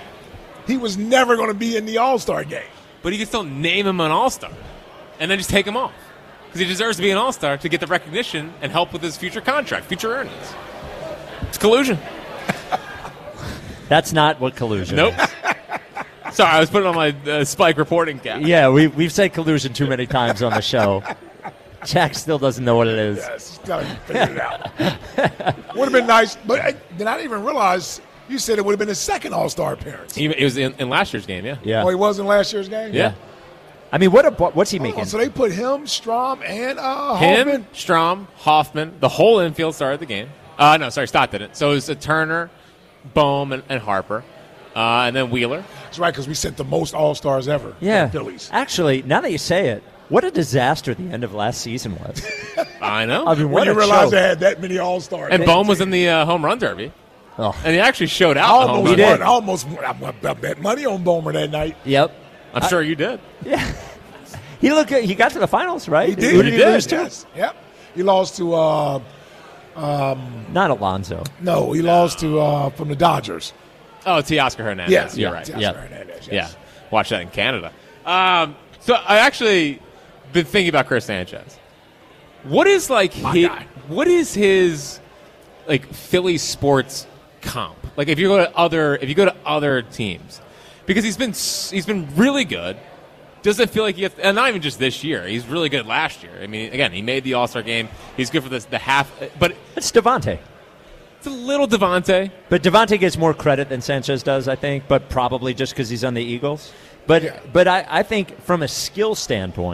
Speaker 26: he was never going to be in the All-Star game.
Speaker 25: But he can still name him an All-Star, and then just take him off because he deserves to be an All-Star to get the recognition and help with his future contract, future earnings. It's collusion.
Speaker 23: That's not what collusion
Speaker 25: Nope.
Speaker 23: is.
Speaker 25: Sorry, I was putting on my uh, Spike reporting cap.
Speaker 23: Yeah, we, we've said collusion too many times on the show. Jack still doesn't know what it is.
Speaker 26: Yes, he's got to figure it out. Would have been nice, but I did not even realize you said it would have been his second All-Star appearance.
Speaker 25: He, he was in, in last year's game, yeah.
Speaker 23: Yeah.
Speaker 26: Oh, he was in last year's game?
Speaker 25: Yeah.
Speaker 23: I mean, what a, what's he
Speaker 26: Hold
Speaker 23: making?
Speaker 26: on, so they put him, Strom, and uh,
Speaker 25: Him,
Speaker 26: Hoffman.
Speaker 25: Strom, Hoffman, the whole infield started the game. Uh, no, sorry, Stott didn't. So it was a Turner, Bohm, and, and Harper, uh, and then Wheeler.
Speaker 26: That's right, because we sent the most All-Stars ever.
Speaker 23: Yeah.
Speaker 26: to the Phillies.
Speaker 23: Actually, now that you say it, what a disaster the end of last season was.
Speaker 25: I know.
Speaker 23: I mean,
Speaker 26: When
Speaker 23: what
Speaker 26: you
Speaker 23: a
Speaker 26: realize
Speaker 23: joke.
Speaker 26: they had that many All-Stars.
Speaker 25: And Bohm was in the uh, home run derby.
Speaker 23: Oh.
Speaker 25: And he actually showed
Speaker 26: I
Speaker 25: out. in the home
Speaker 26: almost
Speaker 25: run
Speaker 26: won.
Speaker 25: derby.
Speaker 26: I almost won. I, I bet money on Bomer that night.
Speaker 23: Yep.
Speaker 25: I'm sure you did.
Speaker 23: Yeah. He looked. He got to the finals, right?
Speaker 26: He did.
Speaker 23: Who did he,
Speaker 25: did,
Speaker 23: lose to?
Speaker 26: Yes. Yep. He lost to, uh, um,
Speaker 23: Not Alonso.
Speaker 26: no, he lost to, uh, from the Dodgers.
Speaker 25: Oh, Teoscar Hernandez.
Speaker 26: Yes,
Speaker 25: You're
Speaker 26: yeah,
Speaker 25: right.
Speaker 26: Teoscar
Speaker 23: Yep.
Speaker 26: Hernandez,
Speaker 25: Yeah.
Speaker 26: yes.
Speaker 25: Watch that in Canada. Um, so I actually been thinking about Chris Sanchez. What is like his,
Speaker 26: guy.
Speaker 25: what is his like Philly sports comp? Like if you go to other if you go to other teams, because he's been s- he's been really good. Doesn't feel like he has, and not even just this year. He's really good last year. I mean, again, he made the All Star game. He's good for this the half, but
Speaker 23: It's Devontae.
Speaker 25: it's a little Devontae.
Speaker 23: But Devontae gets more credit than Sanchez does, I think, but probably just because he's on the Eagles. But but I, I think from a skill standpoint,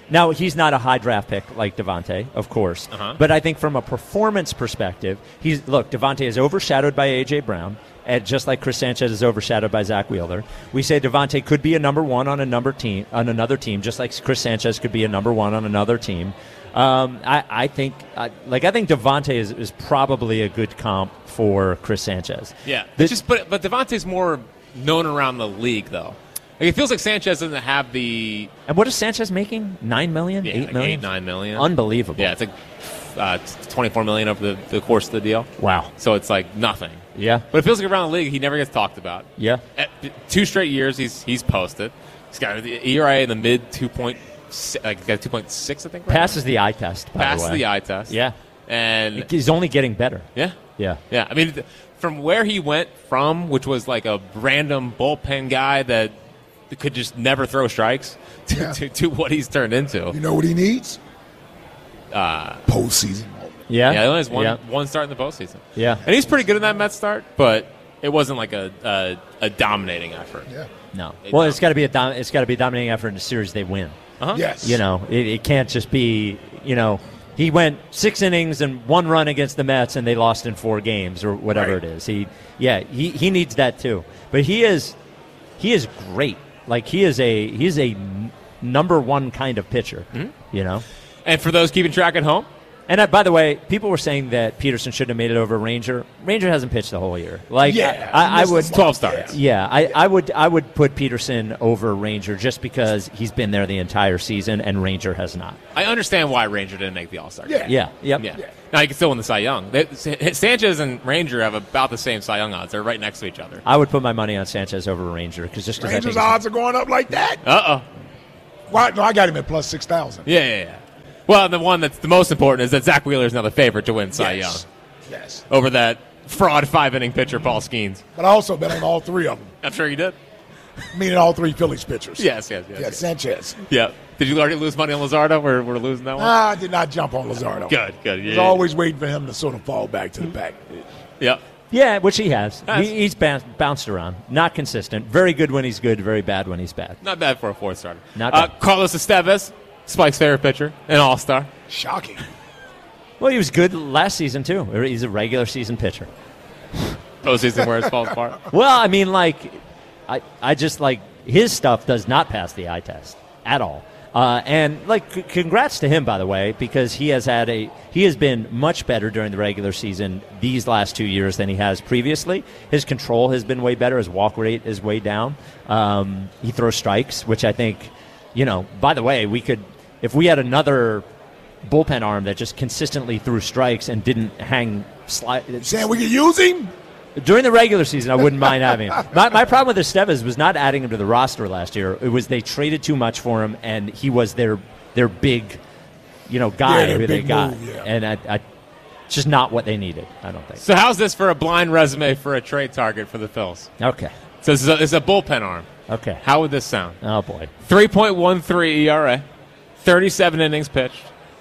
Speaker 23: Now, he's not a high draft pick like Devontae, of course.
Speaker 25: Uh-huh.
Speaker 23: But I think from a performance perspective, he's look, Devontae is overshadowed by A J. Brown, and just like Chris Sanchez is overshadowed by Zach Wheeler. We say Devontae could be a number one on a number team on another team, just like Chris Sanchez could be a number one on another team. Um, I, I think, I, like, I think Devontae is, is probably a good comp for Chris Sanchez.
Speaker 25: Yeah,
Speaker 23: The-
Speaker 25: it's just but but Devontae's more known around the league though. Like, it feels like Sanchez doesn't have the.
Speaker 23: And what is Sanchez making? Nine million,
Speaker 25: Yeah,
Speaker 23: eight
Speaker 25: like
Speaker 23: million,
Speaker 25: eight, nine million.
Speaker 23: Unbelievable.
Speaker 25: Yeah, it's like uh, twenty-four million over the, the course of the deal.
Speaker 23: Wow.
Speaker 25: So it's like nothing.
Speaker 23: Yeah.
Speaker 25: But it feels like around the league, he never gets talked about.
Speaker 23: Yeah.
Speaker 25: At two straight years, he's he's posted. He's got the E R A in the mid two point, like he's got two point six, I think. Right
Speaker 23: Passes
Speaker 25: now.
Speaker 23: the eye test. By
Speaker 25: Passes
Speaker 23: the, way.
Speaker 25: the eye test.
Speaker 23: Yeah.
Speaker 25: And
Speaker 23: he's only getting better.
Speaker 25: Yeah.
Speaker 23: Yeah.
Speaker 25: Yeah. I mean, th- from where he went from, which was like a random bullpen guy that could just never throw strikes, to,
Speaker 26: Yeah.
Speaker 25: to, to what he's turned into.
Speaker 26: You know what he needs?
Speaker 25: Uh,
Speaker 26: Postseason.
Speaker 23: Yeah.
Speaker 25: Yeah, he only has one,
Speaker 23: Yeah.
Speaker 25: one start in the postseason.
Speaker 23: Yeah.
Speaker 25: And he's pretty good in that Mets start, but it wasn't like a a, a dominating effort.
Speaker 26: Yeah.
Speaker 23: No.
Speaker 25: It
Speaker 23: Well,
Speaker 25: dom-
Speaker 23: it's got to be a dom- it's got to be a dominating effort in the series they win.
Speaker 25: Uh-huh.
Speaker 26: Yes.
Speaker 23: You know, it, it can't just be, you know, he went six innings and one run against the Mets and they lost in four games or whatever
Speaker 26: Right.
Speaker 23: it is. He, yeah, he, he needs that too. But he is, he is great. Like he is a he is a n- number one kind of pitcher.
Speaker 25: Mm-hmm.
Speaker 23: You know.
Speaker 25: And for those keeping track at home,
Speaker 23: And uh, by the way, people were saying that Peterson shouldn't have made it over Ranger. Ranger hasn't pitched the whole year. Like,
Speaker 26: Yeah,
Speaker 23: I, I
Speaker 26: he
Speaker 23: would
Speaker 26: missed twelve starts.
Speaker 23: Yeah, I, I would. I would put Peterson over Ranger just because he's been there the entire season and Ranger has not.
Speaker 25: I understand why Ranger didn't make the All-Star
Speaker 26: Yeah.
Speaker 25: game.
Speaker 23: Yeah. Yep.
Speaker 25: Yeah. Now he can still win the Cy Young. They, Sanchez and Ranger have about the same Cy Young odds. They're right next to each other.
Speaker 23: I would put my money on Sanchez over Ranger because just because I think
Speaker 26: Rangers'
Speaker 23: he's-
Speaker 26: odds are going up like that?
Speaker 25: Uh-oh.
Speaker 26: Why? No, I got him at plus six thousand.
Speaker 25: Yeah, yeah, yeah. Well, the one that's the most important is that Zach Wheeler is now the favorite to win Cy
Speaker 26: Yes.
Speaker 25: Young
Speaker 26: Yes.
Speaker 25: over that fraud five-inning pitcher, Paul Skeens.
Speaker 26: But I also bet on all three of them,
Speaker 25: I'm sure you did.
Speaker 26: meaning all three Phillies pitchers.
Speaker 25: Yes, yes, yes.
Speaker 26: Yeah,
Speaker 25: yes.
Speaker 26: Sanchez.
Speaker 25: Yeah. Did you already lose money on Lazardo? We're, we're losing that one?
Speaker 26: Ah, I did not jump on Lazardo.
Speaker 25: Good, good.
Speaker 26: I was
Speaker 25: Yeah.
Speaker 26: always waiting for him to sort of fall back to the back.
Speaker 25: Yep.
Speaker 23: Yeah, which he has.
Speaker 25: Has.
Speaker 23: He, he's bounced, bounced around. Not consistent. Very good when he's good. Very bad when he's bad.
Speaker 25: Not bad for a fourth starter.
Speaker 23: Not
Speaker 25: uh,
Speaker 23: bad.
Speaker 25: Carlos Estevez, Spike's favorite pitcher, an all-star.
Speaker 26: Shocking.
Speaker 23: Well, he was good last season too. He's a regular season pitcher.
Speaker 25: Postseason where it falls apart.
Speaker 23: Well, I mean, like, I, I just like his stuff does not pass the eye test at all. Uh, and like, c- congrats to him, by the way, because he has had a he has been much better during the regular season these last two years than he has previously. His control has been way better. His walk rate is way down. Um, he throws strikes, which I think, you know. By the way, we could if we had another bullpen arm that just consistently threw strikes and didn't hang slide.
Speaker 26: Saying we could use him?
Speaker 23: During the regular season, I wouldn't mind having him. My, my problem with Estevez was not adding him to the roster last year. It was they traded too much for him, and he was their their big, you know, guy
Speaker 26: Yeah, their
Speaker 23: who they
Speaker 26: big
Speaker 23: got,
Speaker 26: move, yeah.
Speaker 23: and I, I, it's just not what they needed. I don't think.
Speaker 25: So how's this for a blind resume for a trade target for the Phils?
Speaker 23: Okay.
Speaker 25: So this is a, this is a bullpen arm.
Speaker 23: Okay.
Speaker 25: How would this sound?
Speaker 23: Oh boy.
Speaker 25: three point one three E R A, thirty-seven innings pitched,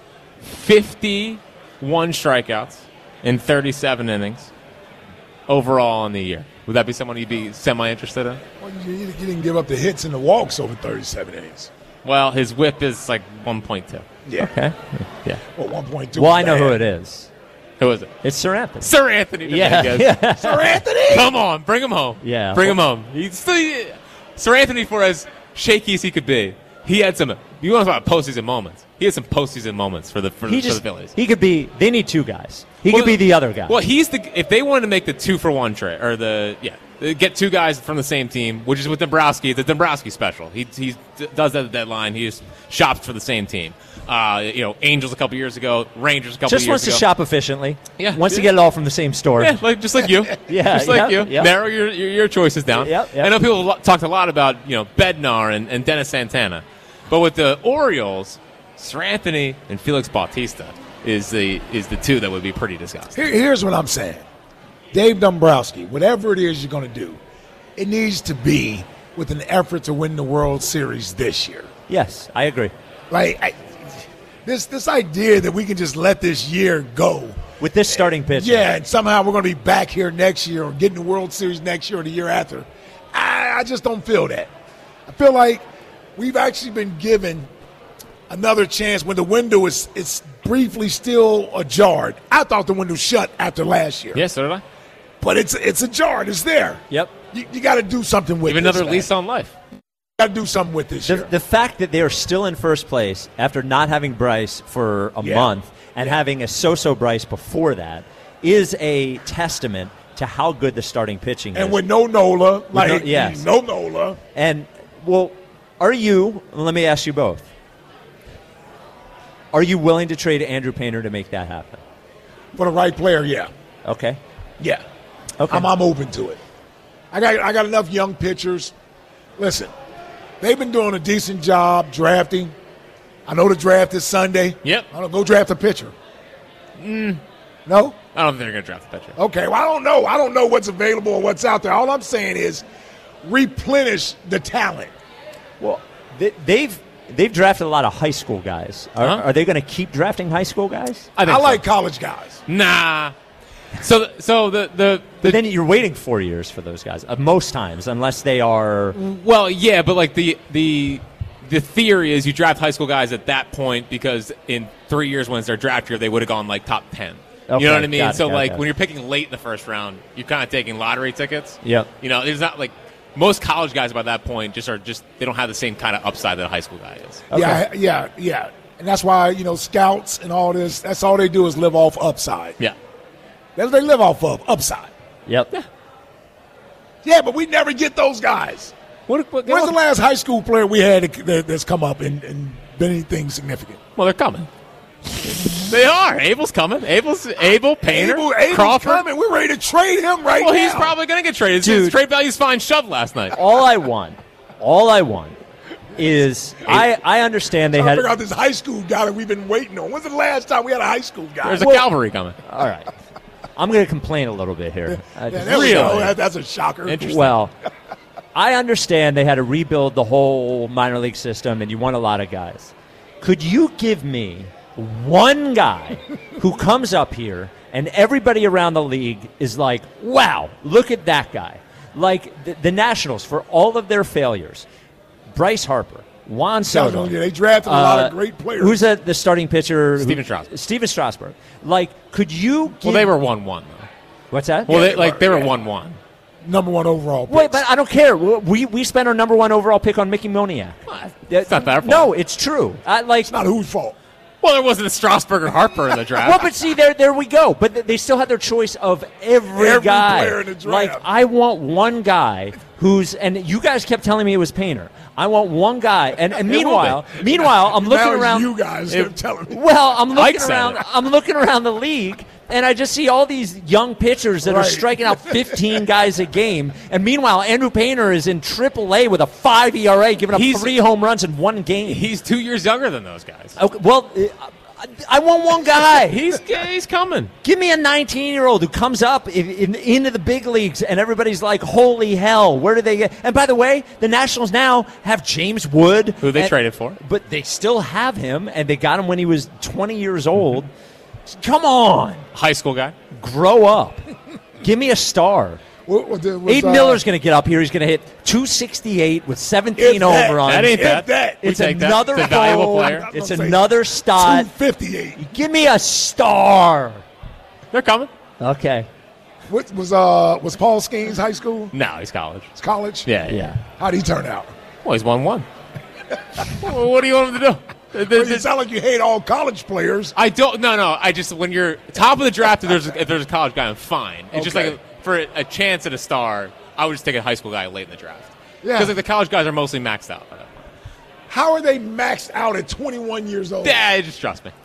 Speaker 25: fifty-one strikeouts in thirty-seven innings overall in the year. Would that be someone you'd be semi-interested in?
Speaker 26: Well, you, you didn't give up the hits and the walks over thirty-seven innings.
Speaker 25: Well, his whip is like one point two.
Speaker 26: Yeah.
Speaker 23: Okay. Yeah.
Speaker 26: Well, one point two.
Speaker 23: Well, I know who it is.
Speaker 25: Who is it?
Speaker 23: It's Sir Anthony.
Speaker 25: Sir Anthony
Speaker 23: Yeah,
Speaker 25: Dominguez.
Speaker 23: yeah.
Speaker 26: Sir Anthony?
Speaker 25: Come on, bring him home.
Speaker 23: Yeah.
Speaker 25: Bring him home. He's still, Sir Anthony, for as shaky as he could be, he had some, you want to talk about postseason moments. He had some postseason moments for the, for,
Speaker 23: He
Speaker 25: the,
Speaker 23: just
Speaker 25: for the Phillies.
Speaker 23: he could be. They need two guys. He
Speaker 25: Well,
Speaker 23: could be the other guy.
Speaker 25: Well, he's the, if they wanted to make the two for one trade, or the, yeah, get two guys from the same team, which is with Dombrowski, the Dombrowski special. He, he does that at the deadline. He just shops for the same team. Uh, you know, Angels a couple years ago, Rangers a couple
Speaker 23: just
Speaker 25: years
Speaker 23: wants
Speaker 25: ago.
Speaker 23: to shop efficiently.
Speaker 25: Yeah.
Speaker 23: Wants to
Speaker 25: Yeah.
Speaker 23: get it all from the same store.
Speaker 25: Yeah, like just like you.
Speaker 23: Yeah,
Speaker 25: just like
Speaker 23: yep,
Speaker 25: you.
Speaker 23: yep.
Speaker 25: Narrow your, your your choices down.
Speaker 23: Yep, yep.
Speaker 25: I know people lo- talked a lot about you know Bednar and, and Dennis Santana, but with the Orioles, Sir Anthony and Felix Bautista is the is the two that would be pretty disgusting.
Speaker 26: Here, here's what I'm saying. Dave Dombrowski, whatever it is you're going to do, it needs to be with an effort to win the World Series this year.
Speaker 23: Yes, I agree.
Speaker 26: Like, I, this this idea that we can just let this year go.
Speaker 23: With this starting pitch.
Speaker 26: Yeah, and somehow we're going to be back here next year or getting the World Series next year or the year after. I, I just don't feel that. I feel like we've actually been given another chance when the window is it's briefly still ajar. I thought the window shut after last year.
Speaker 25: Yes, so did I.
Speaker 26: But it's it's ajar. It's there.
Speaker 23: Yep.
Speaker 26: You, you got to do something with
Speaker 25: Give
Speaker 26: this.
Speaker 25: another
Speaker 26: man.
Speaker 25: lease on life.
Speaker 26: Got to do something with this
Speaker 23: The,
Speaker 26: year.
Speaker 23: the fact that they are still in first place after not having Bryce for a
Speaker 26: Yeah.
Speaker 23: month and having a so-so Bryce before that is a testament to how good the starting pitching
Speaker 26: And
Speaker 23: is.
Speaker 26: with no Nola, like
Speaker 23: no- yes.
Speaker 26: no Nola.
Speaker 23: And, well, are you, let me ask you both, are you willing to trade Andrew Painter to make that happen?
Speaker 26: For the right player, yeah.
Speaker 23: Okay.
Speaker 26: Yeah.
Speaker 23: Okay.
Speaker 26: I'm, I'm open to it. I got I got enough young pitchers. Listen, they've been doing a decent job drafting. I know the draft is Sunday.
Speaker 25: Yep.
Speaker 26: I don't go draft a pitcher.
Speaker 25: Mm,
Speaker 26: No?
Speaker 25: I don't think they're going to draft the pitcher.
Speaker 26: Okay, well, I don't know. I don't know what's available or what's out there. All I'm saying is replenish the talent.
Speaker 23: Well, they, they've they've drafted a lot of high school guys. Are,
Speaker 25: Huh?
Speaker 23: are they going to keep drafting high school guys?
Speaker 26: I,
Speaker 25: think so.
Speaker 26: like college guys.
Speaker 25: Nah. So, so the, the,
Speaker 23: But then you're waiting four years for those guys, uh, most times, unless they are.
Speaker 25: Well, yeah, but like the the the theory is you draft high school guys at that point because in three years when it's their draft year, they would have gone like top ten.
Speaker 23: Okay,
Speaker 25: you know what I mean?
Speaker 23: got it,
Speaker 25: so
Speaker 23: got it,
Speaker 25: like
Speaker 23: got it.
Speaker 25: when you're picking late in the first round, you're kind of taking lottery tickets.
Speaker 23: Yep.
Speaker 25: You know, there's not like most college guys by that point just are just they don't have the same kind of upside that a high school guy is.
Speaker 26: Yeah, yeah, yeah. And that's why, you know, scouts and all this, that's all they do is live off upside.
Speaker 25: Yeah.
Speaker 26: That's what they live off of, upside.
Speaker 23: Yep.
Speaker 25: Yeah.
Speaker 26: Yeah, but we never get those guys.
Speaker 25: What, what,
Speaker 26: When's the last high school player we had that, that's come up and, and been anything significant?
Speaker 25: Well, they're coming. They are. Abel's coming. Abel's Abel, Painter,
Speaker 26: Abel, Abel's
Speaker 25: Crawford.
Speaker 26: coming. We're ready to trade him right
Speaker 25: well,
Speaker 26: now.
Speaker 25: he's probably going to get traded.
Speaker 23: Dude.
Speaker 25: His trade value's fine shoved last night.
Speaker 23: All I want, all I want is I, I understand they
Speaker 26: Trying
Speaker 23: had.
Speaker 26: to figure out this high school guy that we've been waiting on. When's the last time we had a high school guy?
Speaker 25: There's a
Speaker 23: Well-
Speaker 25: cavalry coming.
Speaker 23: All right. I'm going to complain a little bit here. Uh,
Speaker 26: Yeah, there we go. That- that's a shocker.
Speaker 25: Interesting.
Speaker 23: Well, I understand they had to rebuild the whole minor league system, and you want a lot of guys. Could you give me one guy who comes up here and everybody around the league is like, wow, look at that guy? Like the, the Nationals, for all of their failures, Bryce Harper, Juan Soto.
Speaker 26: Yeah, they drafted a lot of
Speaker 23: uh,
Speaker 26: great players.
Speaker 23: Who's the, the starting pitcher?
Speaker 25: Steven
Speaker 23: who-
Speaker 25: Strasburg.
Speaker 23: Steven Strasburg. Like, could you give...
Speaker 25: Well, they were one one though.
Speaker 23: What's that?
Speaker 25: Well,
Speaker 26: Yeah,
Speaker 25: they,
Speaker 26: they
Speaker 25: like
Speaker 26: were,
Speaker 25: they were
Speaker 26: yeah.
Speaker 25: one one.
Speaker 26: Number one overall.
Speaker 23: Wait,
Speaker 26: picks.
Speaker 23: but I don't care. We we spent our number one overall pick on Mickey Moniak.
Speaker 25: It's not their fault.
Speaker 23: No, it's true. I, like,
Speaker 26: It's not whose fault.
Speaker 25: Well, there wasn't a Strasburg or Harper in the draft.
Speaker 23: well, but see, there there we go. But th- they still had their choice of every,
Speaker 26: Every
Speaker 23: guy.
Speaker 26: player in the draft.
Speaker 23: Like, I want one guy who's, and you guys kept telling me it was Painter. I want one guy, and, and
Speaker 25: will
Speaker 23: meanwhile, meanwhile, I'm looking
Speaker 26: Now it's
Speaker 23: around.
Speaker 26: you guys
Speaker 25: It-
Speaker 26: telling me.
Speaker 23: Well, I'm looking
Speaker 25: Ike said
Speaker 23: around.
Speaker 25: it.
Speaker 23: I'm looking around the league, and I just see all these young pitchers that are
Speaker 26: Right.
Speaker 23: striking out fifteen guys a game. And meanwhile, Andrew Painter is in triple A with a five E R A, giving up
Speaker 25: He's-
Speaker 23: three home runs in one game.
Speaker 25: He's two years younger than those guys.
Speaker 23: Okay, well, uh, I, I want one guy.
Speaker 25: He's he's coming.
Speaker 23: Give me a nineteen-year-old who comes up in, in, into the big leagues, and everybody's like, "Holy hell, where do they get?" And by the way, the Nationals now have James Wood,
Speaker 25: Who they
Speaker 23: and-
Speaker 25: traded for.
Speaker 23: but they still have him, and they got him when he was twenty years old. Come on,
Speaker 25: High school guy.
Speaker 23: grow up. Give me a star.
Speaker 26: What, what, the- was,
Speaker 23: Aiden
Speaker 26: uh,
Speaker 23: Miller's going to get up here. He's going to hit two sixty-eight with seventeen
Speaker 26: If that-
Speaker 23: home runs.
Speaker 25: That ain't
Speaker 26: If
Speaker 25: bad.
Speaker 26: that-
Speaker 25: We
Speaker 23: It's
Speaker 25: take that.
Speaker 23: another
Speaker 25: It's a valuable
Speaker 23: hole.
Speaker 25: player.
Speaker 23: It's
Speaker 26: I'm gonna say
Speaker 23: another stot.
Speaker 26: two fifty-eight.
Speaker 23: Give me a star.
Speaker 25: They're coming.
Speaker 23: Okay.
Speaker 26: What was uh was Paul Skeens high school?
Speaker 25: No, he's college.
Speaker 26: It's college.
Speaker 25: Yeah,
Speaker 23: Yeah.
Speaker 26: How'd he turn out?
Speaker 25: Well, he's one one. Well, what do you want him to do? The- the-
Speaker 26: Well, you sound like you hate all college players.
Speaker 25: I don't. No, no. I just when you're top of the draft, if there's if there's a college guy, I'm fine. It's just
Speaker 26: Okay.
Speaker 25: like a, for a, a chance at a star, I would just take a high school guy late in the draft.
Speaker 26: Yeah.
Speaker 25: Because like the college guys are mostly maxed out by that point.
Speaker 26: How are they maxed out at twenty-one years old?
Speaker 25: Yeah, just trust me.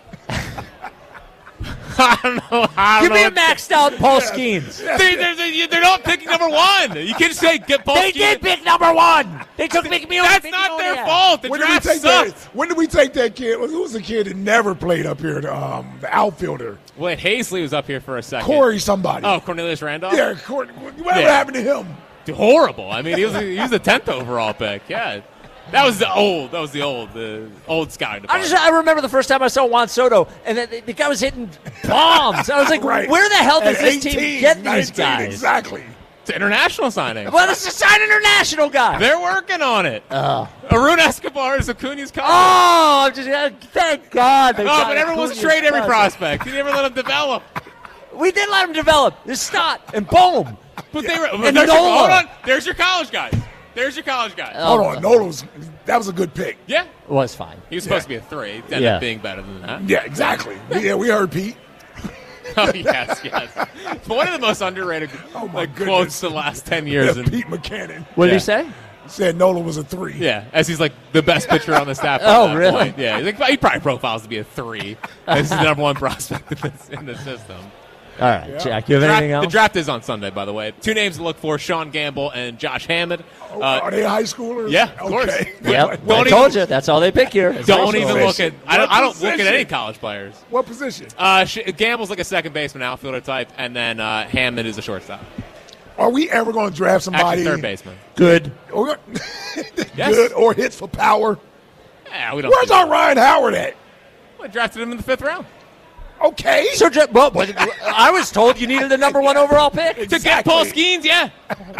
Speaker 25: I don't know. I don't
Speaker 23: Give
Speaker 25: know
Speaker 23: me a
Speaker 25: what-
Speaker 23: maxed out Paul Skeens.
Speaker 25: They, they're, they're not picking number one. You can't say get Paul
Speaker 23: They
Speaker 25: Skeens.
Speaker 23: did pick number one. They took Mickey Miller.
Speaker 25: That's
Speaker 23: Mickey
Speaker 25: not their
Speaker 23: Moniak.
Speaker 25: fault. The
Speaker 26: When did we
Speaker 25: draft
Speaker 26: take that?
Speaker 25: sucked.
Speaker 26: When did we take that kid? Who was the kid that never played up here? The, um, the outfielder,
Speaker 25: Wait, Hazley was up here for a second.
Speaker 26: Corey somebody.
Speaker 25: Oh, Cornelius Randolph?
Speaker 26: yeah, Corey. Whatever
Speaker 25: Yeah.
Speaker 26: happened to him?
Speaker 25: Horrible. I mean, he was he was the tenth overall pick. Yeah, that was the old. That was the old. The old scouting
Speaker 23: I
Speaker 25: department.
Speaker 23: just I remember the first time I saw Juan Soto, and the, the, the guy was hitting bombs. I was like,
Speaker 26: Right.
Speaker 23: where the hell does
Speaker 26: At
Speaker 23: this
Speaker 26: eighteen,
Speaker 23: team get these
Speaker 26: nineteen,
Speaker 23: guys?
Speaker 26: Exactly.
Speaker 25: It's an international signing.
Speaker 23: Well, it's a sign international guy.
Speaker 25: They're working on it.
Speaker 23: Oh.
Speaker 25: Arun Escobar is Acuna's cousin.
Speaker 23: Oh, I'm just, uh, thank God.
Speaker 25: Oh, but everyone wants to trade every prospect. You never let them develop.
Speaker 23: We did let him develop. There's Stott and boom.
Speaker 25: But they were.
Speaker 23: And
Speaker 25: There's your,
Speaker 23: Nola.
Speaker 25: hold on. There's your college guys. There's your college guys.
Speaker 26: Hold on, Nola was that was a good pick.
Speaker 25: Yeah,
Speaker 23: it was fine.
Speaker 25: He was supposed
Speaker 26: Yeah.
Speaker 25: to be a three. It ended
Speaker 23: Yeah.
Speaker 25: up being better than that.
Speaker 26: Yeah, exactly. Yeah, we heard Pete.
Speaker 25: Oh yes, yes. But one of the most underrated
Speaker 26: Oh, my
Speaker 25: like,
Speaker 26: goodness.
Speaker 25: quotes the last ten years.
Speaker 26: Yeah,
Speaker 25: in-
Speaker 26: Pete McKinnon.
Speaker 23: What did
Speaker 25: Yeah.
Speaker 23: he say?
Speaker 26: He said Nola was a three.
Speaker 25: Yeah, as he's like the best pitcher on the staff. at
Speaker 23: Oh,
Speaker 25: that
Speaker 23: really?
Speaker 25: point. Yeah, he's like, he probably profiles to be a three. This is the number one prospect in the, in the system.
Speaker 23: All right, Jack, you have
Speaker 25: Draft-
Speaker 23: anything else?
Speaker 25: The draft is on Sunday, by the way. Two names to look for: Sean Gamble and Josh Hammond.
Speaker 26: Oh,
Speaker 25: Uh,
Speaker 26: are they high schoolers?
Speaker 25: yeah, of course.
Speaker 26: Okay.
Speaker 23: Yep,
Speaker 25: Don't
Speaker 23: I told
Speaker 25: even-
Speaker 23: you. That's all they pick here. It's
Speaker 25: Don't
Speaker 23: high
Speaker 25: even
Speaker 23: school.
Speaker 25: look at. I don't.
Speaker 26: What
Speaker 25: I don't look at
Speaker 26: position?
Speaker 25: any college players.
Speaker 26: What position?
Speaker 25: Uh, Sh- Gamble's like a second baseman, outfielder type, and then uh, Hammond is a shortstop.
Speaker 26: Are we ever going to draft somebody
Speaker 25: Actually, third baseman.
Speaker 23: Good.
Speaker 26: Or,
Speaker 25: Yes.
Speaker 26: good or hits for power?
Speaker 25: Yeah, we don't.
Speaker 26: Where's our Ryan Howard at?
Speaker 25: I drafted him in the fifth round
Speaker 26: Okay.
Speaker 23: So, Ja- well, but I was told you needed the number one overall pick.
Speaker 25: to get Paul Skeens. Yeah.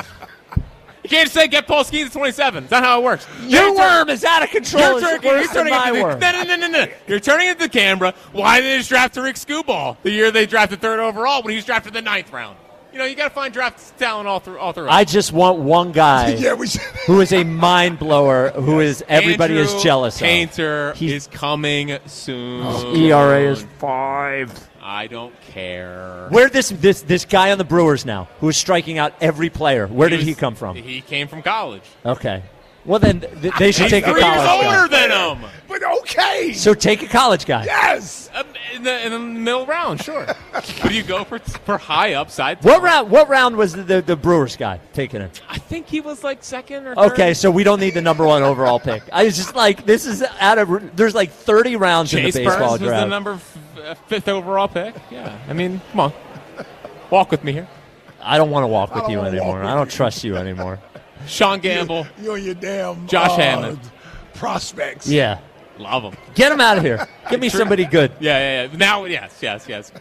Speaker 25: You can't just say get Paul Skeens at twenty-seven. That's not how it works.
Speaker 23: Your
Speaker 25: You're
Speaker 23: worm is out of control.
Speaker 25: You're,
Speaker 23: It's
Speaker 25: turning,
Speaker 23: worse
Speaker 25: you're
Speaker 23: than
Speaker 25: turning
Speaker 23: my
Speaker 25: it to
Speaker 23: worm.
Speaker 25: the, no, no, no, no, no. You're turning it to the camera. Why did they just draft Tariq Skubal the year they drafted third overall when he was drafted the ninth round? You know, you got to find draft talent all through. All through.
Speaker 23: I just want one guy
Speaker 26: Yeah, we should.
Speaker 23: who is a mind blower, who is everybody
Speaker 25: Andrew
Speaker 23: is jealous
Speaker 25: Painter
Speaker 23: of. He's-
Speaker 25: is coming soon.
Speaker 23: His E R A is five.
Speaker 25: I don't care.
Speaker 23: Where this this this guy on the Brewers now, who is striking out every player? Where did
Speaker 25: was-
Speaker 23: he come from?
Speaker 25: He came from college.
Speaker 23: Okay. Well, then th- they should
Speaker 25: He's
Speaker 23: take a
Speaker 25: three years
Speaker 23: college guy.
Speaker 25: older than him.
Speaker 26: But okay.
Speaker 23: So take a college guy.
Speaker 26: Yes.
Speaker 25: Um, in the in the middle round, sure. But you go for for high upside.
Speaker 23: What round? What round was the, the, the Brewers guy taking it?
Speaker 25: I think he was like second or third.
Speaker 23: Okay, so we don't need the number one overall pick. I was just like, this is out of. There's like thirty rounds
Speaker 25: Chase
Speaker 23: in the baseball
Speaker 25: Burns was
Speaker 23: draft.
Speaker 25: the number f- uh, fifth overall pick. Yeah, I mean, come on, walk with me here.
Speaker 23: I don't want to walk with
Speaker 26: don't
Speaker 23: you
Speaker 26: wanna walk
Speaker 23: anymore.
Speaker 26: with
Speaker 23: I don't
Speaker 26: you.
Speaker 23: trust you anymore.
Speaker 25: Sean Gamble,
Speaker 26: You and your damn
Speaker 25: Josh
Speaker 26: uh,
Speaker 25: Hammond.
Speaker 26: prospects.
Speaker 23: Yeah,
Speaker 25: love him.
Speaker 23: get him out of here. Give me somebody good.
Speaker 25: Yeah, yeah, yeah. Now, yes, yes, yes.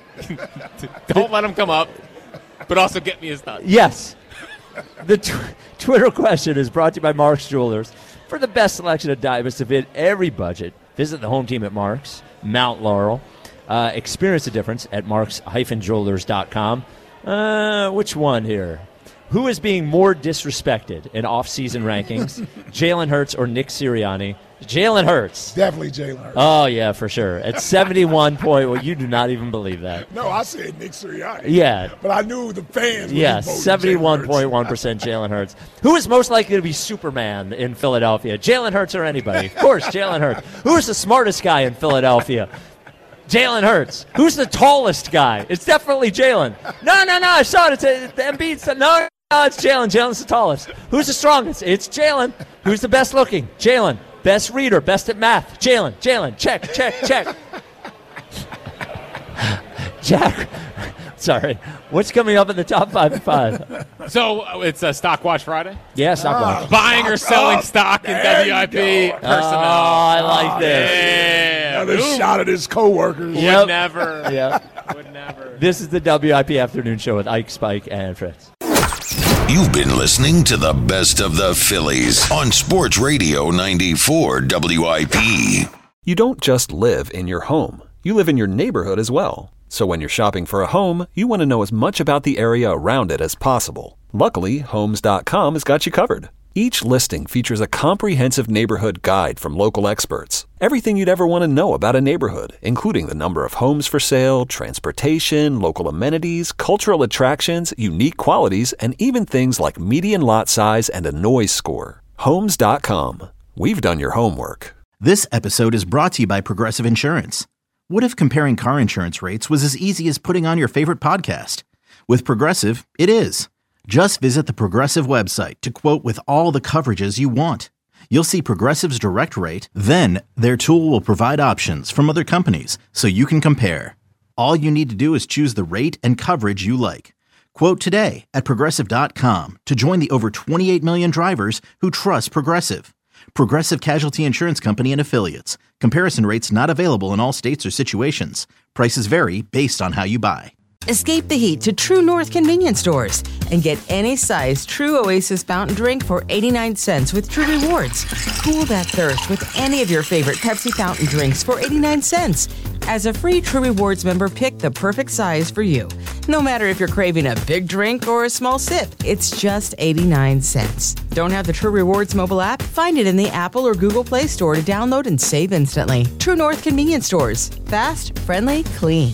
Speaker 25: Don't let him come up, but also get me his thoughts.
Speaker 23: Yes. The tw- Twitter question is brought to you by Mark's Jewelers. For the best selection of diamonds to fit every budget, visit the home team at Mark's, Mount Laurel. Uh, experience the difference at marks dash jewelers dot com. Uh, which one here? Who is being more disrespected in off-season rankings, Jalen Hurts or Nick Sirianni? Jalen Hurts.
Speaker 26: Definitely Jalen Hurts.
Speaker 23: Oh, yeah, for sure. At seventy-one point, well, you do not even believe that.
Speaker 26: No, I said Nick Sirianni.
Speaker 23: Yeah.
Speaker 26: But I knew the fans.
Speaker 23: Yeah,
Speaker 26: would be voting
Speaker 23: seventy-one
Speaker 26: Jalen
Speaker 23: point one percent Jalen Hurts. Who is most likely to be Superman in Philadelphia? Jalen Hurts or anybody? Of course, Jalen Hurts. Who is the smartest guy in Philadelphia? Jalen Hurts. Who's the tallest guy? It's definitely Jalen. No, no, no, I saw it. It's a, the Embiid said, no, no, it's Jalen. Jalen's the tallest. Who's the strongest? It's Jalen. Who's the best looking? Jalen. Best reader, best at math. Jalen, Jalen, check, check, check. Jack, sorry. What's coming up in the top five and five?
Speaker 25: So uh, it's a Stock Watch Friday.
Speaker 23: Yeah, Stock Watch.
Speaker 25: Buying or selling stock in
Speaker 26: There you
Speaker 25: W I P
Speaker 26: go.
Speaker 25: personnel.
Speaker 23: Oh, I like this.
Speaker 25: Yeah.
Speaker 26: Another
Speaker 25: Ooh.
Speaker 26: shot at his coworkers.
Speaker 25: Would
Speaker 23: Yep.
Speaker 25: never.
Speaker 23: Yeah.
Speaker 25: Would never.
Speaker 23: This is the W I P Afternoon Show with Ike, Spike, and Fritz.
Speaker 4: You've been listening to the best of the Phillies on Sports Radio ninety-four W I P.
Speaker 1: You don't just live in your home, you live in your neighborhood as well. So when you're shopping for a home, you want to know as much about the area around it as possible. Luckily, Homes dot com has got you covered. Each listing features a comprehensive neighborhood guide from local experts. Everything you'd ever want to know about a neighborhood, including the number of homes for sale, transportation, local amenities, cultural attractions, unique qualities, and even things like median lot size and a noise score. Homes dot com. We've done your homework.
Speaker 2: This episode is brought to you by Progressive Insurance. What if comparing car insurance rates was as easy as putting on your favorite podcast? With Progressive, it is. Just visit the Progressive website to quote with all the coverages you want. You'll see Progressive's direct rate, then their tool will provide options from other companies so you can compare. All you need to do is choose the rate and coverage you like. Quote today at progressive dot com to join the over twenty-eight million drivers who trust Progressive. Progressive Casualty Insurance Company and Affiliates. Comparison rates not available in all states or situations. Prices vary based on how you buy.
Speaker 13: Escape the heat to True North convenience stores and get any size True Oasis fountain drink for eighty-nine cents with True Rewards. Cool that thirst with any of your favorite Pepsi fountain drinks for eighty-nine cents. As a free True Rewards member, pick the perfect size for you. No matter if you're craving a big drink or a small sip, it's just eighty-nine cents. Don't have the True Rewards mobile app? Find it in the Apple or Google Play Store to download and save instantly. True North convenience stores. Fast, friendly, clean.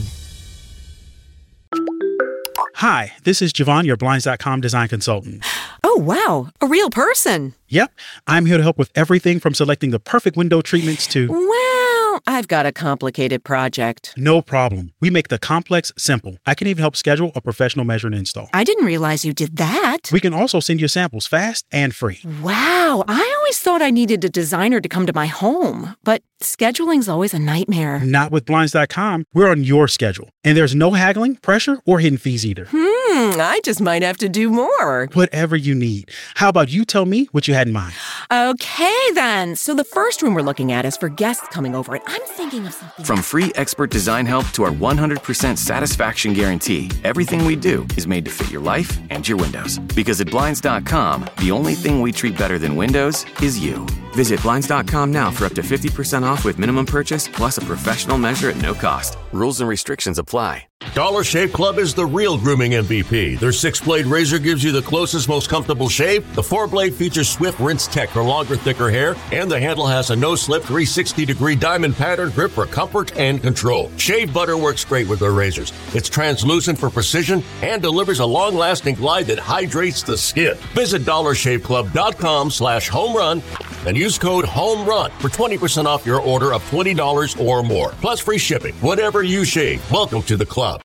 Speaker 9: Hi, this is Javon, your Blinds dot com design consultant.
Speaker 11: Oh, wow. A real person.
Speaker 9: Yep. I'm here to help with everything from selecting the perfect window treatments to...
Speaker 11: Well, I've got a complicated project.
Speaker 9: No problem. We make the complex simple. I can even help schedule a professional measure and install.
Speaker 11: I didn't realize you did that.
Speaker 9: We can also send you samples fast and free.
Speaker 11: Wow. I always thought I needed a designer to come to my home, but scheduling's always a nightmare.
Speaker 9: Not with Blinds dot com. We're on your schedule. And there's no haggling, pressure, or hidden fees either.
Speaker 11: Hmm, I just might have to do more.
Speaker 9: Whatever you need. How about you tell me what you had in mind?
Speaker 11: Okay, then. So the first room we're looking at is for guests coming over, and I'm thinking of something.
Speaker 16: From free expert design help to our one hundred percent satisfaction guarantee, everything we do is made to fit your life and your windows. Because at Blinds dot com, the only thing we treat better than windows is you. Visit Blinds dot com now for up to fifty percent off with minimum purchase plus a professional measure at no cost. Rules and restrictions apply.
Speaker 10: Dollar Shave Club is the real grooming M V P. Their six-blade razor gives you the closest, most comfortable shave. The four-blade features swift rinse tech for longer, thicker hair. And the handle has a no-slip three sixty degree diamond pattern grip for comfort and control. Shave butter works great with their razors. It's translucent for precision and delivers a long-lasting glide that hydrates the skin. Visit dollar shave club dot com slash home run and use code HOMERUN for twenty percent off your order of twenty dollars or more. Plus free shipping. Whatever you shave, welcome to the club.